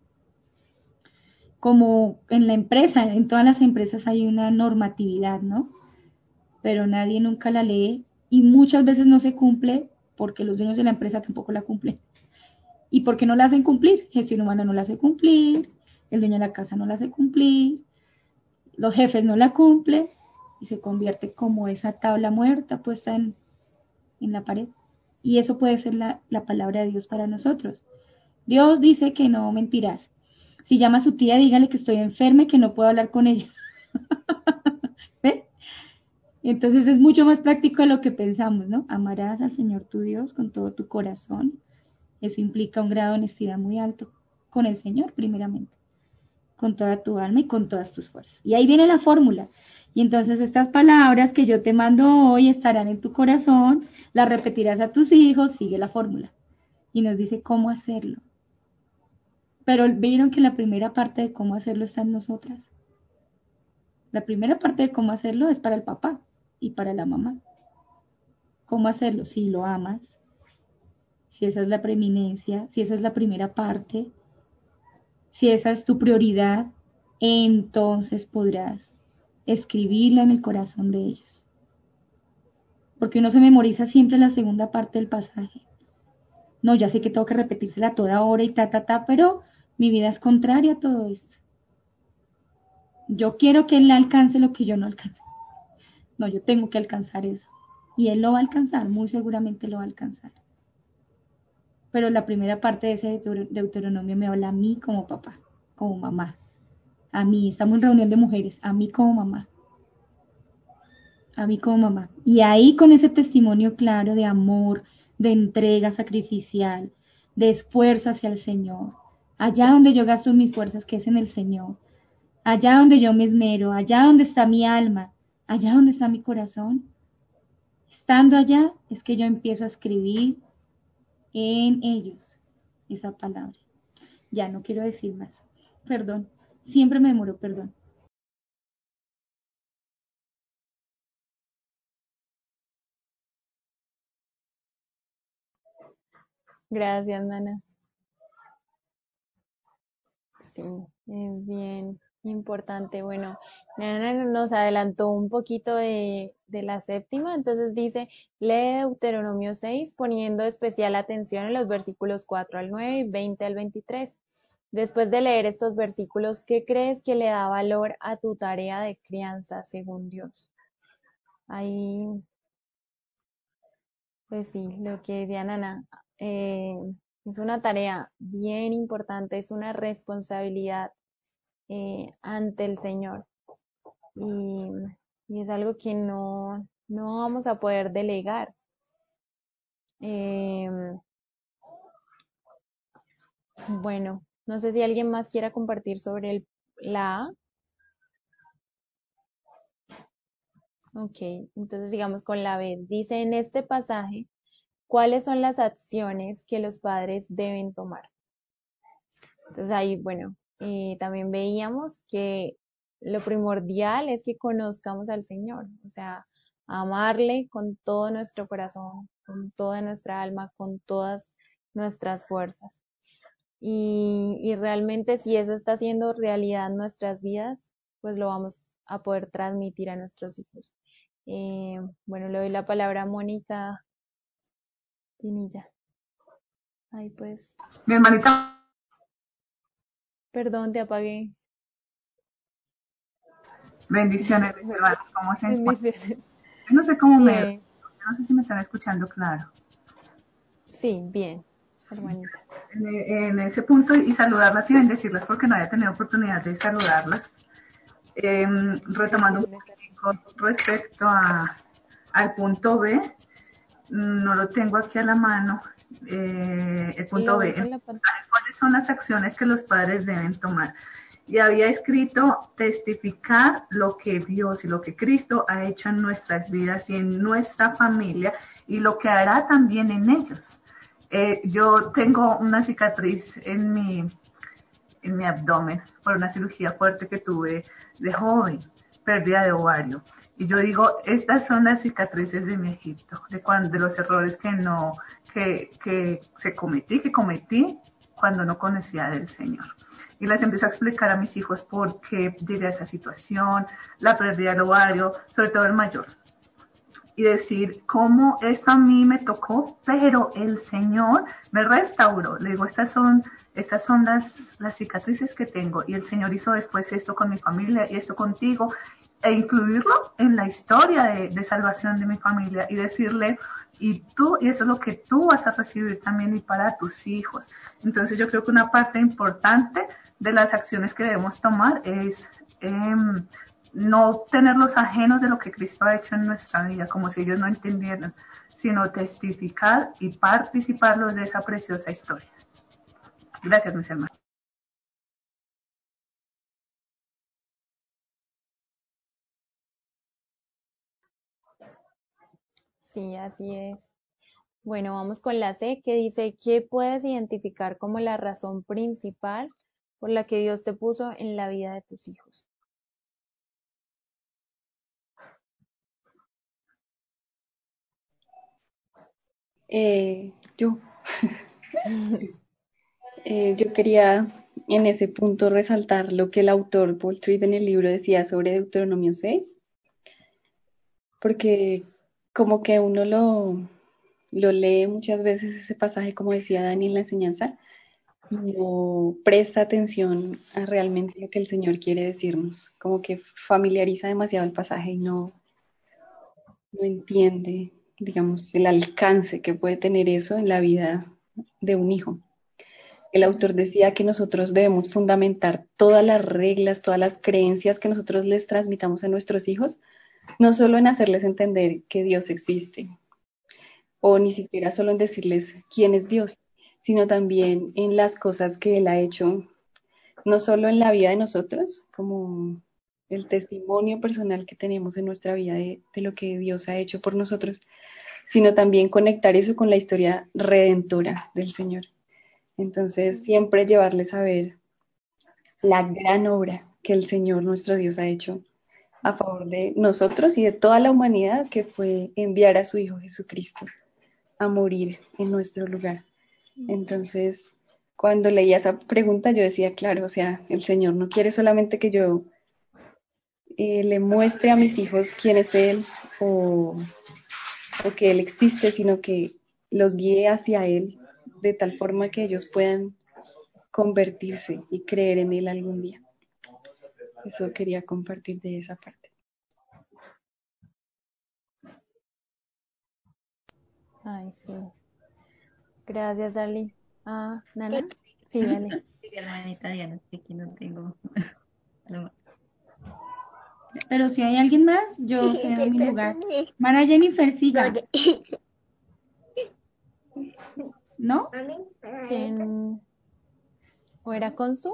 Como en la empresa, en todas las empresas hay una normatividad, ¿no? Pero nadie nunca la lee y muchas veces no se cumple porque los dueños de la empresa tampoco la cumplen. ¿Y por qué no la hacen cumplir? Gestión humana no la hace cumplir, el dueño de la casa no la hace cumplir, los jefes no la cumplen y se convierte como esa tabla muerta puesta en, en la pared. Y eso puede ser la, la palabra de Dios para nosotros. Dios dice que no mentirás. Si llama a su tía, dígale que estoy enferma y que no puedo hablar con ella. ¿Ves? Entonces es mucho más práctico de lo que pensamos, ¿no? Amarás al Señor tu Dios con todo tu corazón. Eso implica un grado de honestidad muy alto con el Señor, primeramente, con toda tu alma y con todas tus fuerzas. Y ahí viene la fórmula. Y entonces estas palabras que yo te mando hoy estarán en tu corazón, las repetirás a tus hijos, sigue la fórmula. Y nos dice cómo hacerlo. Pero vieron que la primera parte de cómo hacerlo está en nosotras. La primera parte de cómo hacerlo es para el papá y para la mamá. ¿Cómo hacerlo? Si lo amas, si esa es la preeminencia, si esa es la primera parte, si esa es tu prioridad, entonces podrás escribirla en el corazón de ellos. Porque uno se memoriza siempre la segunda parte del pasaje. No, ya sé que tengo que repetírsela toda hora y ta, ta, ta, pero mi vida es contraria a todo esto. Yo quiero que él alcance lo que yo no alcance. No, yo tengo que alcanzar eso. Y él lo va a alcanzar, muy seguramente lo va a alcanzar. Pero la primera parte de ese Deuteronomio me habla a mí como papá, como mamá. A mí, estamos en reunión de mujeres, a mí como mamá. A mí como mamá. Y ahí con ese testimonio claro de amor, de entrega sacrificial, de esfuerzo hacia el Señor. Allá donde yo gasto mis fuerzas, que es en el Señor. Allá donde yo me esmero, allá donde está mi alma, allá donde está mi corazón. Estando allá es que yo empiezo a escribir en ellos esa palabra. Ya no quiero decir más. Perdón. Siempre me demoro, perdón. Gracias, Nana. Sí, es bien importante. Bueno, Nana nos adelantó un poquito de, de la séptima, entonces dice, lee Deuteronomio seis poniendo especial atención en los versículos cuatro al nueve y veinte al veintitrés. Después de leer estos versículos, ¿qué crees que le da valor a tu tarea de crianza según Dios? Ahí, pues sí, lo que decía Nana, eh, es una tarea bien importante, es una responsabilidad eh, ante el Señor. Y, y es algo que no, no vamos a poder delegar. Em, bueno, no sé si alguien más quiera compartir sobre el, la A. Ok, entonces digamos con la B. Dice en este pasaje, ¿cuáles son las acciones que los padres deben tomar? Entonces ahí, bueno, eh, también veíamos que lo primordial es que conozcamos al Señor, o sea, amarle con todo nuestro corazón, con toda nuestra alma, con todas nuestras fuerzas. Y, y realmente si eso está haciendo realidad en nuestras vidas, pues lo vamos a poder transmitir a nuestros hijos. Eh, bueno, le doy la palabra a Mónica Pinilla. Ay, pues, Mi hermanita, perdón, te apagué. bendiciones, mis hermanos, ¿cómo se encuentran? Bendiciones. Yo no sé cómo me, Bien, yo no sé si me están escuchando claro. sí, bien, hermanita. En, en ese punto, y saludarlas y bendecirlas porque no había tenido oportunidad de saludarlas. Eh, retomando un poquito respecto a, al punto B, no lo tengo aquí a la mano. Eh, el punto Lo B, ves en la pantalla. ¿cuáles son las acciones que los padres deben tomar? Y había escrito testificar lo que Dios y lo que Cristo ha hecho en nuestras vidas y en nuestra familia y lo que hará también en ellos. Eh, yo tengo una cicatriz en mi, en mi abdomen por una cirugía fuerte que tuve de joven, pérdida de ovario. Y yo digo, estas son las cicatrices de mi Egipto, de, cuando, de los errores que no, que, que se cometí, que cometí cuando no conocía del Señor. Y les empiezo a explicar a mis hijos por qué llegué a esa situación, la pérdida del ovario, sobre todo el mayor. Y decir cómo esto a mí me tocó, pero el Señor me restauró. Le digo, estas son, estas son las, las cicatrices que tengo. Y el Señor hizo después esto con mi familia y esto contigo. E incluirlo en la historia de, de salvación de mi familia y decirle, y tú, y eso es lo que tú vas a recibir también y para tus hijos. Entonces yo creo que una parte importante de las acciones que debemos tomar es eh, no tenerlos ajenos de lo que Cristo ha hecho en nuestra vida, como si ellos no entendieran, sino testificar y participarlos de esa preciosa historia. Gracias, mis hermanos. Sí, así es. Bueno, vamos con la C, que dice, ¿qué puedes identificar como la razón principal por la que Dios te puso en la vida de tus hijos? Eh, yo, eh, yo quería en ese punto resaltar lo que el autor Paul Tripp en el libro decía sobre Deuteronomio seis, porque como que uno lo, lo lee muchas veces ese pasaje, como decía Dani en la enseñanza, y no presta atención a realmente lo que el Señor quiere decirnos, como que familiariza demasiado el pasaje y no, no entiende, digamos, el alcance que puede tener eso en la vida de un hijo. El autor decía que nosotros debemos fundamentar todas las reglas, todas las creencias que nosotros les transmitamos a nuestros hijos, no solo en hacerles entender que Dios existe, o ni siquiera solo en decirles quién es Dios, sino también en las cosas que Él ha hecho, no solo en la vida de nosotros, como el testimonio personal que tenemos en nuestra vida de, de lo que Dios ha hecho por nosotros, sino también conectar eso con la historia redentora del Señor. Entonces, siempre llevarles a ver la gran obra que el Señor nuestro Dios ha hecho a favor de nosotros y de toda la humanidad, que fue enviar a su Hijo Jesucristo a morir en nuestro lugar. Entonces, cuando leía esa pregunta, yo decía, claro, o sea, el Señor no quiere solamente que yo eh, le muestre a mis hijos quién es Él o, o que Él existe, sino que los guíe hacia Él de tal forma que ellos puedan convertirse y creer en Él algún día. Eso quería compartir de esa parte. Ay, sí. Gracias, Dali. Ah, Nana. Sí, dale. Sí, hermanita Diana, sí, aquí no tengo. Pero si hay alguien más, yo cedo mi lugar. Mara Jennifer, siga. ¿No? ¿Quién? ¿O era Consu?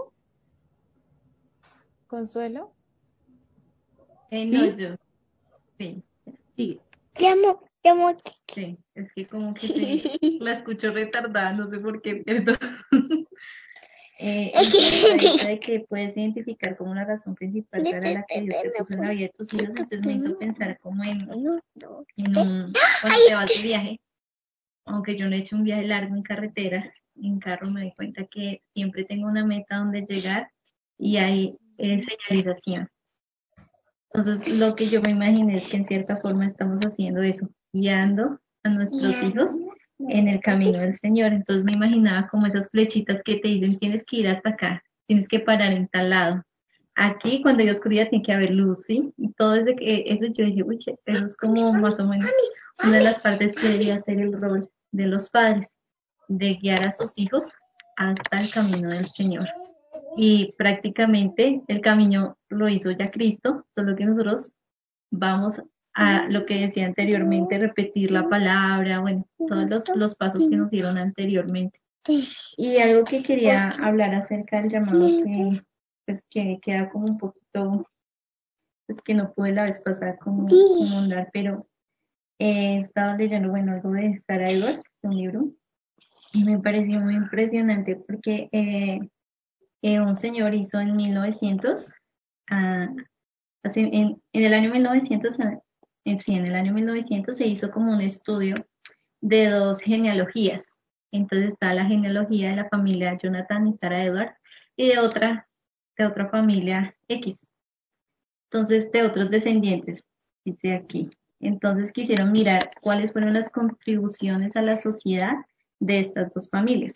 ¿Consuelo? Eh, no, ¿Sí? yo. Sí, Sigue. Te amo, te amo. sí, es que como que se, la escucho retardada, no sé por qué, perdón. Eh, el de que puedes identificar como una razón principal para la que Dios te puso en la vida de tus hijos, entonces me hizo pensar como en, en un, cuando te vas de viaje, aunque yo no he hecho un viaje largo en carretera, en carro me doy cuenta que siempre tengo una meta donde llegar y hay eh, señalización. Entonces lo que yo me imaginé es que en cierta forma estamos haciendo eso, guiando a nuestros hijos en el camino del Señor. Entonces me imaginaba como esas flechitas que te dicen tienes que ir hasta acá, tienes que parar en tal lado. Aquí cuando hay oscuridad tiene que haber luz, ¿sí? Y todo eso, eso yo dije, uy, eso es como más o menos una de las partes que debería ser el rol de los padres, de guiar a sus hijos hasta el camino del Señor. y prácticamente el camino lo hizo ya Cristo, solo que nosotros vamos a lo que decía anteriormente, repetir la palabra, bueno, todos los, los pasos que nos dieron anteriormente. Y algo que quería hablar acerca del llamado que, pues, que queda como un poquito, pues que no pude la vez pasada como, como hablar, pero he estado leyendo, bueno, algo de Sarah Edwards, un libro, y me pareció muy impresionante porque eh, eh, un señor hizo en mil novecientos, ah, así, en, en el año mil novecientos, ah, en, sí, en el año mil novecientos se hizo como un estudio de dos genealogías. Entonces está la genealogía de la familia Jonathan y Sarah Edwards y de otra, de otra familia X. Entonces, de otros descendientes, dice aquí. Entonces quisieron mirar cuáles fueron las contribuciones a la sociedad de estas dos familias.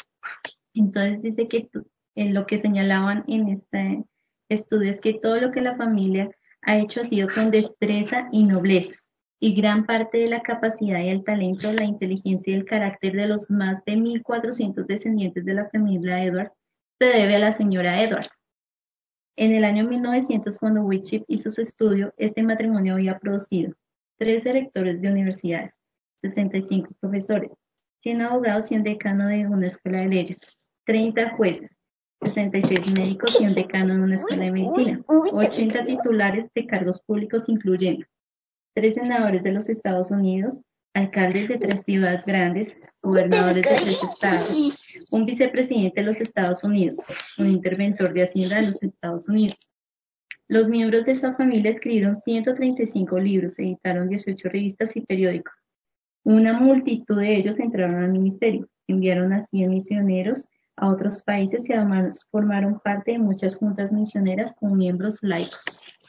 Entonces dice que en lo que señalaban en este estudio es que todo lo que la familia ha hecho ha sido con destreza y nobleza, y gran parte de la capacidad y el talento, la inteligencia y el carácter de los más de mil cuatrocientos descendientes de la familia Edwards se debe a la señora Edwards. En el año mil novecientos, cuando Whitship hizo su estudio, este matrimonio había producido trece rectores de universidades, sesenta y cinco profesores, cien abogados y un decano de una escuela de leyes, treinta jueces, sesenta y seis médicos y un decano en una escuela de medicina, ochenta titulares de cargos públicos incluyendo tres senadores de los Estados Unidos, alcaldes de tres ciudades grandes, gobernadores de tres estados, un vicepresidente de los Estados Unidos, un interventor de Hacienda de los Estados Unidos. Los miembros de esa familia escribieron ciento treinta y cinco libros, editaron dieciocho revistas y periódicos. Una multitud de ellos entraron al ministerio, enviaron a cien misioneros a otros países y además formaron parte de muchas juntas misioneras con miembros laicos.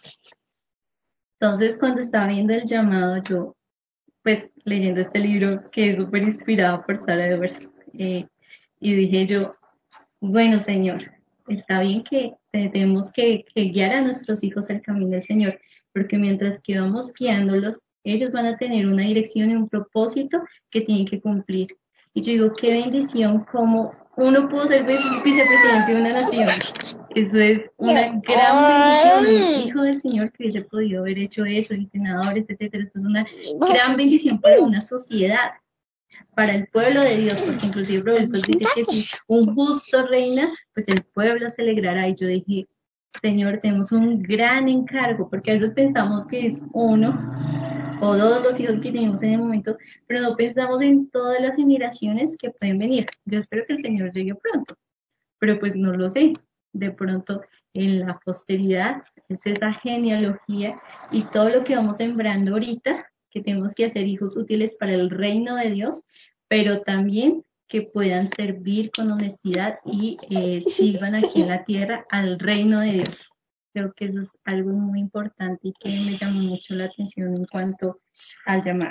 Entonces, cuando estaba viendo el llamado, yo, pues, leyendo este libro, que es súper inspirado por Sarah Edwards, eh, y dije yo, bueno, Señor, está bien que tenemos que, que guiar a nuestros hijos al camino del Señor, porque mientras que vamos guiándolos, ellos van a tener una dirección y un propósito que tienen que cumplir. Y yo digo, qué bendición como uno pudo ser vicepresidente de una nación. Eso es una gran bendición, un hijo del Señor que hubiese podido haber hecho eso, y senadores, etcétera. Esto es una gran bendición para una sociedad, para el pueblo de Dios, porque inclusive Proverbios dice que si un justo reina, pues el pueblo se alegrará. Y yo dije, Señor, tenemos un gran encargo, porque a veces pensamos que es uno o dos los hijos que tenemos en el momento, pero no pensamos en todas las generaciones que pueden venir. Yo espero que el Señor llegue pronto, pero pues no lo sé. De pronto en la posteridad es esa genealogía y todo lo que vamos sembrando ahorita, que tenemos que hacer hijos útiles para el reino de Dios, pero también que puedan servir con honestidad y eh, sirvan aquí en la tierra al reino de Dios. Creo que eso es algo muy importante y que me llamó mucho la atención en cuanto al llamado.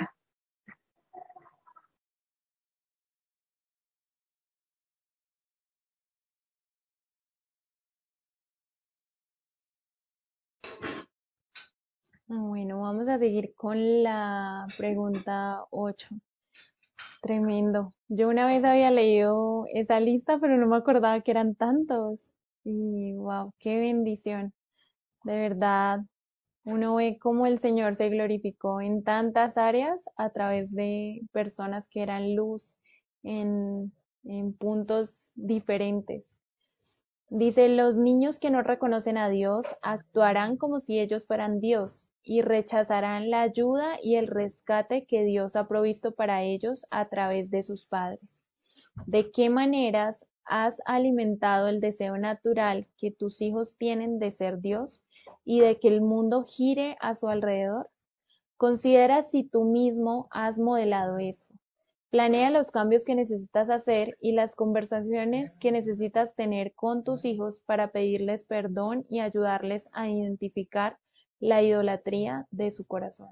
Bueno, vamos a seguir con la pregunta ocho. Tremendo. Yo una vez había leído esa lista, pero no me acordaba que eran tantos. Y wow, qué bendición. De verdad, uno ve cómo el Señor se glorificó en tantas áreas a través de personas que eran luz en, en puntos diferentes. Dice, los niños que no reconocen a Dios actuarán como si ellos fueran Dios y rechazarán la ayuda y el rescate que Dios ha provisto para ellos a través de sus padres. ¿De qué maneras has alimentado el deseo natural que tus hijos tienen de ser Dios y de que el mundo gire a su alrededor? Considera si tú mismo has modelado esto. Planea los cambios que necesitas hacer y las conversaciones que necesitas tener con tus hijos para pedirles perdón y ayudarles a identificar la idolatría de su corazón.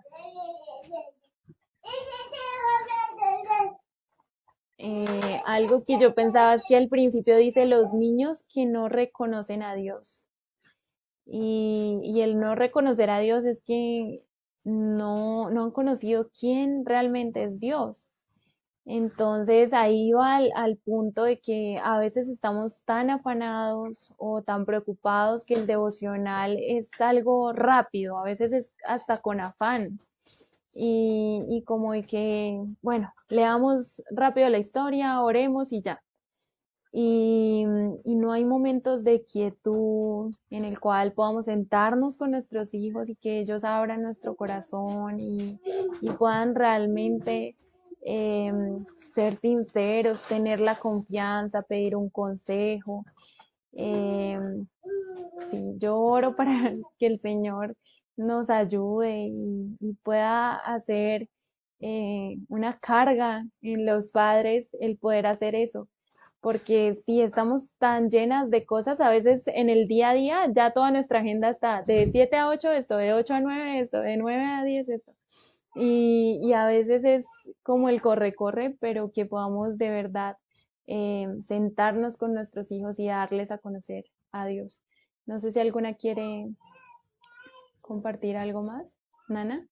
Eh, algo que yo pensaba es que al principio dice los niños que no reconocen a Dios. Y, y el no reconocer a Dios es que no, no han conocido quién realmente es Dios. Entonces ahí va al, al punto de que a veces estamos tan afanados o tan preocupados que el devocional es algo rápido, a veces es hasta con afán. Y, y como de que, bueno, leamos rápido la historia, oremos y ya. Y, y no hay momentos de quietud en el cual podamos sentarnos con nuestros hijos y que ellos abran nuestro corazón y, y puedan realmente eh, ser sinceros, tener la confianza, pedir un consejo. Eh, sí, yo oro para que el Señor nos ayude y, y pueda hacer eh, una carga en los padres el poder hacer eso, porque si estamos tan llenas de cosas, a veces en el día a día ya toda nuestra agenda está de siete a ocho esto, de ocho a nueve esto, de nueve a diez esto. Y, y a veces es como el corre-corre, pero que podamos de verdad eh, sentarnos con nuestros hijos y darles a conocer a Dios. No sé si alguna quiere compartir algo más. Nana.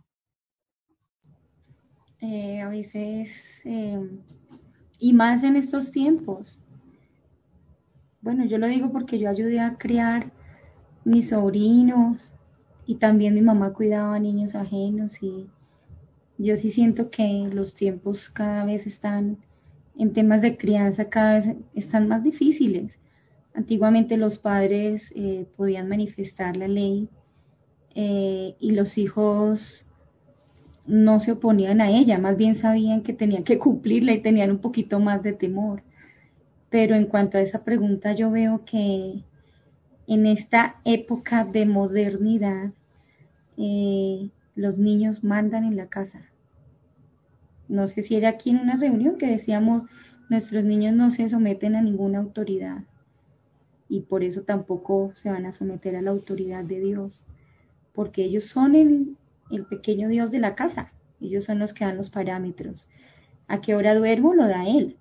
Eh, a veces, eh, y más en estos tiempos. Bueno, yo lo digo porque yo ayudé a criar mis sobrinos y también mi mamá cuidaba a niños ajenos y yo sí siento que los tiempos cada vez están, en temas de crianza, cada vez están más difíciles. Antiguamente los padres eh, podían manifestar la ley eh, y los hijos no se oponían a ella, más bien sabían que tenían que cumplirla y tenían un poquito más de temor. Pero en cuanto a esa pregunta, yo veo que en esta época de modernidad, eh, los niños mandan en la casa. No sé si era aquí en una reunión que decíamos, nuestros niños no se someten a ninguna autoridad y por eso tampoco se van a someter a la autoridad de Dios, porque ellos son el, el pequeño Dios de la casa, ellos son los que dan los parámetros. ¿A qué hora duermo? Lo da Él.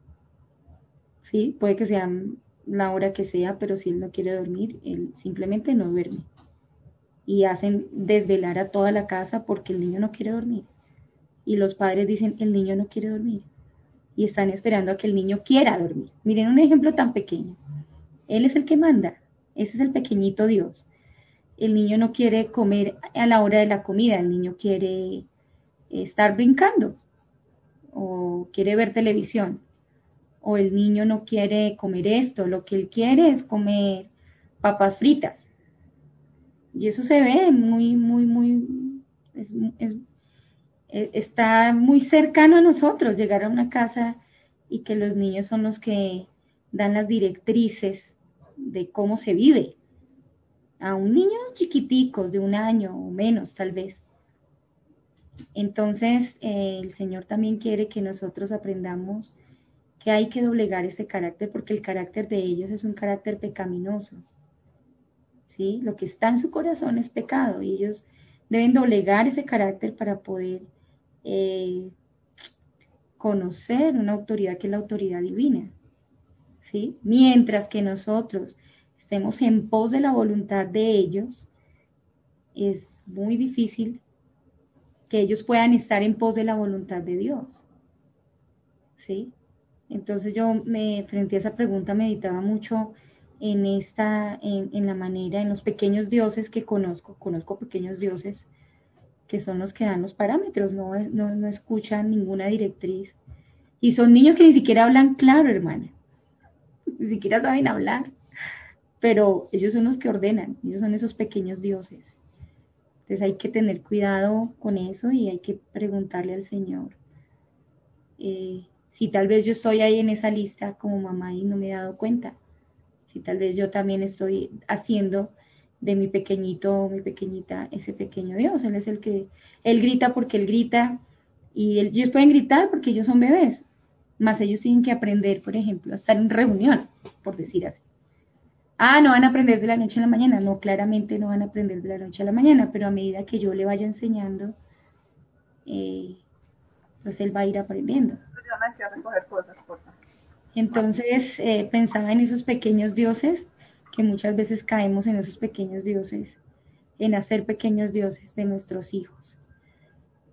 Sí, puede que sea la hora que sea, pero si Él no quiere dormir, Él simplemente no duerme. Y hacen desvelar a toda la casa porque el niño no quiere dormir. Y los padres dicen, el niño no quiere dormir. Y están esperando a que el niño quiera dormir. Miren un ejemplo tan pequeño. Él es el que manda. Ese es el pequeñito Dios. El niño no quiere comer a la hora de la comida. El niño quiere estar brincando. O quiere ver televisión. O el niño no quiere comer esto. Lo que él quiere es comer papas fritas. Y eso se ve muy, muy, muy... Es, es, está muy cercano a nosotros llegar a una casa y que los niños son los que dan las directrices de cómo se vive. A un niño chiquitico, de un año o menos tal vez. Entonces eh, el Señor también quiere que nosotros aprendamos que hay que doblegar este carácter porque el carácter de ellos es un carácter pecaminoso. ¿Sí? Lo que está en su corazón es pecado y ellos deben doblegar ese carácter para poder eh, conocer una autoridad que es la autoridad divina, ¿sí? Mientras que nosotros estemos en pos de la voluntad de ellos, es muy difícil que ellos puedan estar en pos de la voluntad de Dios, ¿sí? Entonces yo me, frente a esa pregunta, meditaba mucho en esta, en, en la manera, en los pequeños dioses que conozco, conozco pequeños dioses que son los que dan los parámetros, no, no, no escuchan ninguna directriz. Y son niños que ni siquiera hablan claro, hermana. Ni siquiera saben hablar. Pero ellos son los que ordenan. Ellos son esos pequeños dioses. Entonces hay que tener cuidado con eso y hay que preguntarle al Señor. Eh, si tal vez yo estoy ahí en esa lista como mamá y no me he dado cuenta. Si tal vez yo también estoy haciendo de mi pequeñito o mi pequeñita ese pequeño Dios. Él es el que, Él grita porque Él grita. Y ellos pueden gritar porque ellos son bebés. Más ellos tienen que aprender, por ejemplo, a estar en reunión, por decir así. Ah, no van a aprender de la noche a la mañana. No, claramente no van a aprender de la noche a la mañana, pero a medida que yo le vaya enseñando, eh, pues él va a ir aprendiendo. A recoger cosas, por favor. Entonces eh, pensaba en esos pequeños dioses, que muchas veces caemos en esos pequeños dioses, en hacer pequeños dioses de nuestros hijos.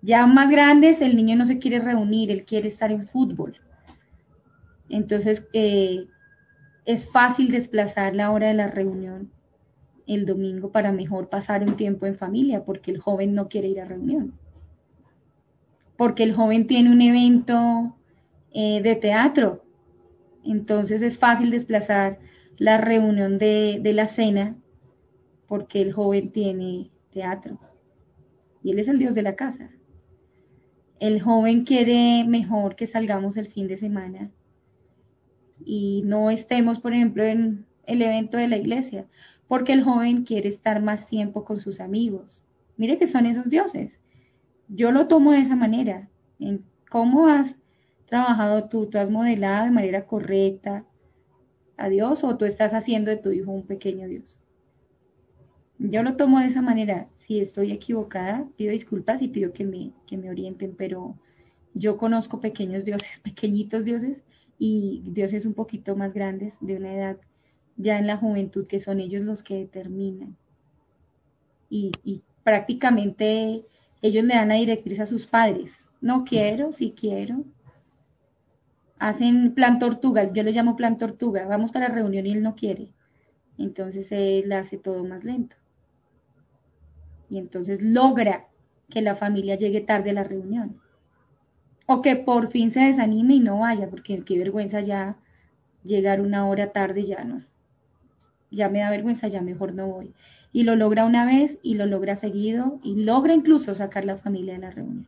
Ya más grandes, el niño no se quiere reunir, él quiere estar en fútbol. Entonces, eh, es fácil desplazar la hora de la reunión el domingo para mejor pasar un tiempo en familia, porque el joven no quiere ir a reunión. Porque el joven tiene un evento eh, de teatro. Entonces es fácil desplazar la reunión de, de la cena porque el joven tiene teatro. Y él es el Dios de la casa. El joven quiere mejor que salgamos el fin de semana y no estemos, por ejemplo, en el evento de la iglesia, porque el joven quiere estar más tiempo con sus amigos. Mire que son esos dioses. Yo lo tomo de esa manera. En cómo has trabajado tú, tú has modelado de manera correcta a Dios o tú estás haciendo de tu hijo un pequeño Dios. Yo lo tomo de esa manera. Si estoy equivocada, pido disculpas y pido que me, que me orienten, pero yo conozco pequeños dioses, pequeñitos dioses y dioses un poquito más grandes, de una edad ya en la juventud, que son ellos los que determinan. Y, y prácticamente ellos le dan la directriz a sus padres. No quiero, si quiero. Hacen plan tortuga, yo le llamo plan tortuga. Vamos para la reunión y él no quiere. Entonces él hace todo más lento. Y entonces logra que la familia llegue tarde a la reunión. O que por fin se desanime y no vaya, porque qué vergüenza ya llegar una hora tarde, ya no. Ya me da vergüenza, ya mejor no voy. Y lo logra una vez y lo logra seguido y logra incluso sacar la familia de la reunión.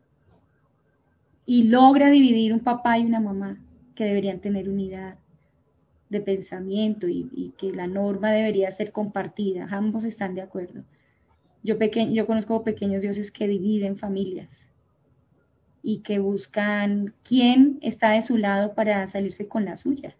Y logra dividir un papá y una mamá que deberían tener unidad de pensamiento y, y que la norma debería ser compartida. Ambos están de acuerdo. Yo, peque yo conozco pequeños dioses que dividen familias y que buscan quién está de su lado para salirse con la suya.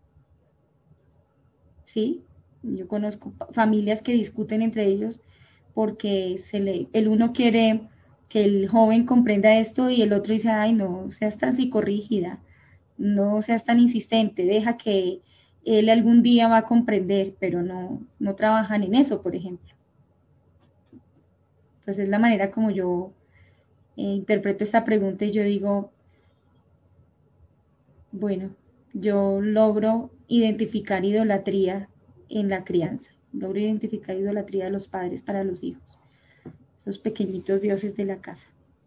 ¿Sí? Yo conozco familias que discuten entre ellos porque se le, el uno quiere que el joven comprenda esto y el otro dice, ay, no seas tan psicorrígida, no seas tan insistente, deja que él algún día va a comprender, pero no, no trabajan en eso, por ejemplo. Entonces es la manera como yo eh, interpreto esta pregunta y yo digo, bueno, yo logro identificar idolatría en la crianza, logro identificar idolatría de los padres para los hijos, esos pequeñitos dioses de la casa.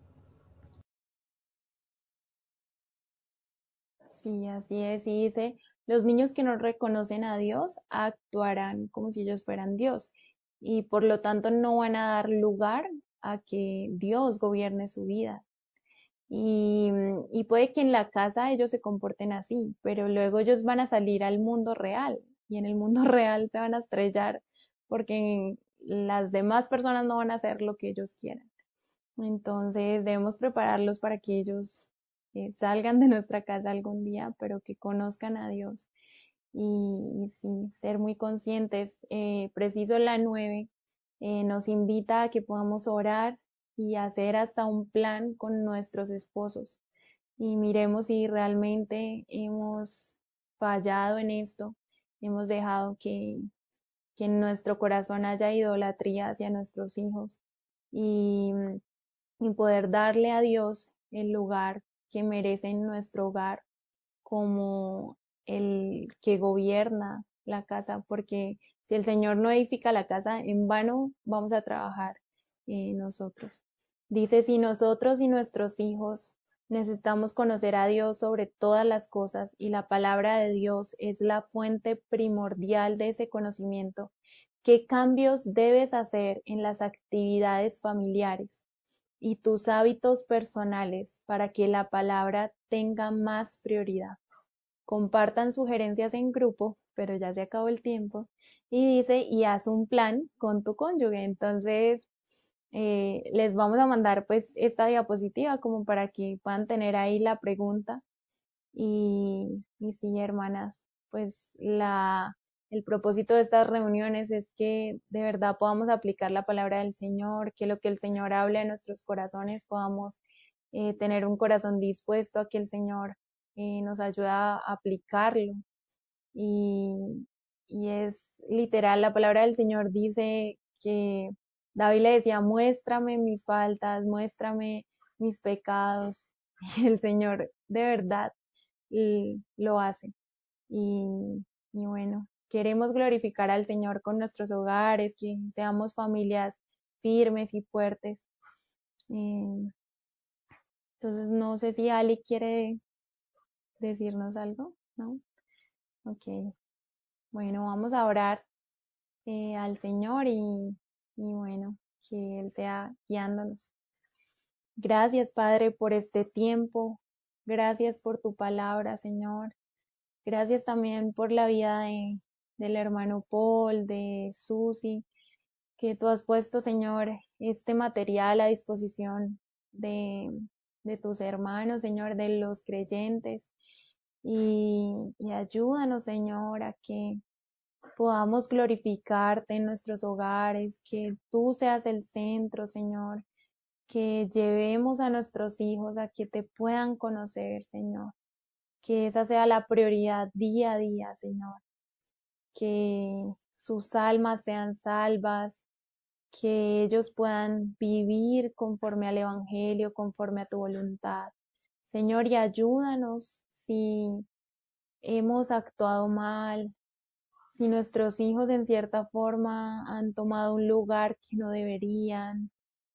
Sí, así es. Y dice, los niños que no reconocen a Dios actuarán como si ellos fueran Dios y por lo tanto no van a dar lugar a que Dios gobierne su vida. Y, y puede que en la casa ellos se comporten así, pero luego ellos van a salir al mundo real y en el mundo real se van a estrellar porque las demás personas no van a hacer lo que ellos quieran. Entonces debemos prepararlos para que ellos eh, salgan de nuestra casa algún día, pero que conozcan a Dios y, y sí, ser muy conscientes. Eh, preciso la nueve eh, nos invita a que podamos orar y hacer hasta un plan con nuestros esposos y miremos si realmente hemos fallado en esto, hemos dejado que, que en nuestro corazón haya idolatría hacia nuestros hijos y, y poder darle a Dios el lugar que merece en nuestro hogar como el que gobierna la casa, porque si el Señor no edifica la casa, en vano vamos a trabajar eh, nosotros. Dice, si nosotros y nuestros hijos necesitamos conocer a Dios sobre todas las cosas y la palabra de Dios es la fuente primordial de ese conocimiento, ¿qué cambios debes hacer en las actividades familiares y tus hábitos personales para que la palabra tenga más prioridad? Compartan sugerencias en grupo, pero ya se acabó el tiempo. Y dice, y haz un plan con tu cónyuge. Entonces, eh, les vamos a mandar pues esta diapositiva como para que puedan tener ahí la pregunta. Y, y sí, hermanas, pues la, el propósito de estas reuniones es que de verdad podamos aplicar la palabra del Señor, que lo que el Señor hable a nuestros corazones podamos eh, tener un corazón dispuesto a que el Señor eh, nos ayuda a aplicarlo. Y, y es literal, la palabra del Señor dice que David le decía, muéstrame mis faltas, muéstrame mis pecados. Y el Señor de verdad y lo hace. Y, y bueno, queremos glorificar al Señor con nuestros hogares, que seamos familias firmes y fuertes. Eh, entonces, no sé si Ali quiere decirnos algo, ¿no? Ok. Bueno, vamos a orar eh, al Señor y, y bueno, que Él sea guiándonos. Gracias, Padre, por este tiempo. Gracias por tu palabra, Señor. Gracias también por la vida de, del hermano Paul, de Susi, que tú has puesto, Señor, este material a disposición de, de tus hermanos, Señor, de los creyentes. Y, y ayúdanos, Señor, a que podamos glorificarte en nuestros hogares, que tú seas el centro, Señor, que llevemos a nuestros hijos a que te puedan conocer, Señor, que esa sea la prioridad día a día, Señor, que sus almas sean salvas, que ellos puedan vivir conforme al Evangelio, conforme a tu voluntad. Señor, y ayúdanos si hemos actuado mal, si nuestros hijos en cierta forma han tomado un lugar que no deberían,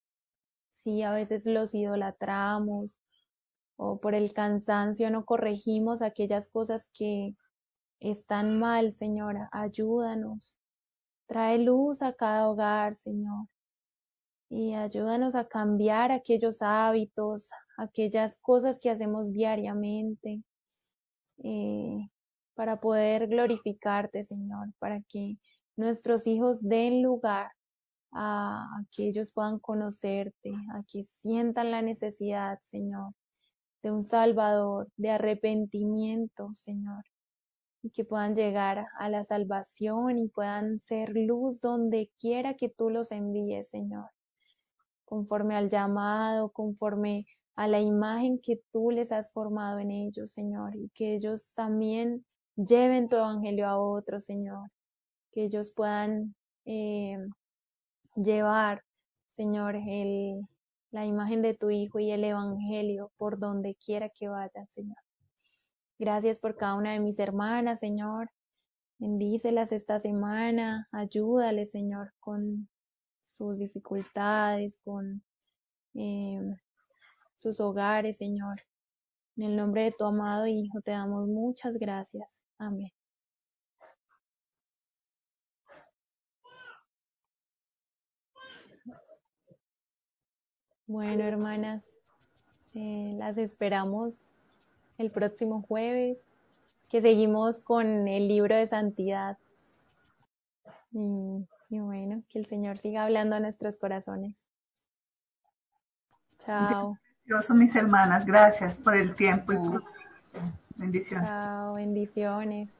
si a veces los idolatramos o por el cansancio no corregimos aquellas cosas que están mal, Señora, ayúdanos. Trae luz a cada hogar, Señor, y ayúdanos a cambiar aquellos hábitos, aquellas cosas que hacemos diariamente, eh, para poder glorificarte, Señor, para que nuestros hijos den lugar a, a que ellos puedan conocerte, a que sientan la necesidad, Señor, de un Salvador, de arrepentimiento, Señor, y que puedan llegar a la salvación y puedan ser luz donde quiera que tú los envíes, Señor, conforme al llamado, conforme a la imagen que tú les has formado en ellos, Señor, y que ellos también lleven tu evangelio a otros, Señor, que ellos puedan eh, llevar, Señor, el, la imagen de tu Hijo y el evangelio por donde quiera que vayan, Señor. Gracias por cada una de mis hermanas, Señor. Bendícelas esta semana, ayúdales, Señor, con sus dificultades, con eh, sus hogares, Señor. En el nombre de tu amado Hijo te damos muchas gracias. Amén. Bueno, hermanas, eh, las esperamos el próximo jueves, que seguimos con el libro de santidad. Y, y bueno, que el Señor siga hablando a nuestros corazones. Chao. Dios, mis hermanas, gracias por el tiempo y por bendiciones. Chao, bendiciones.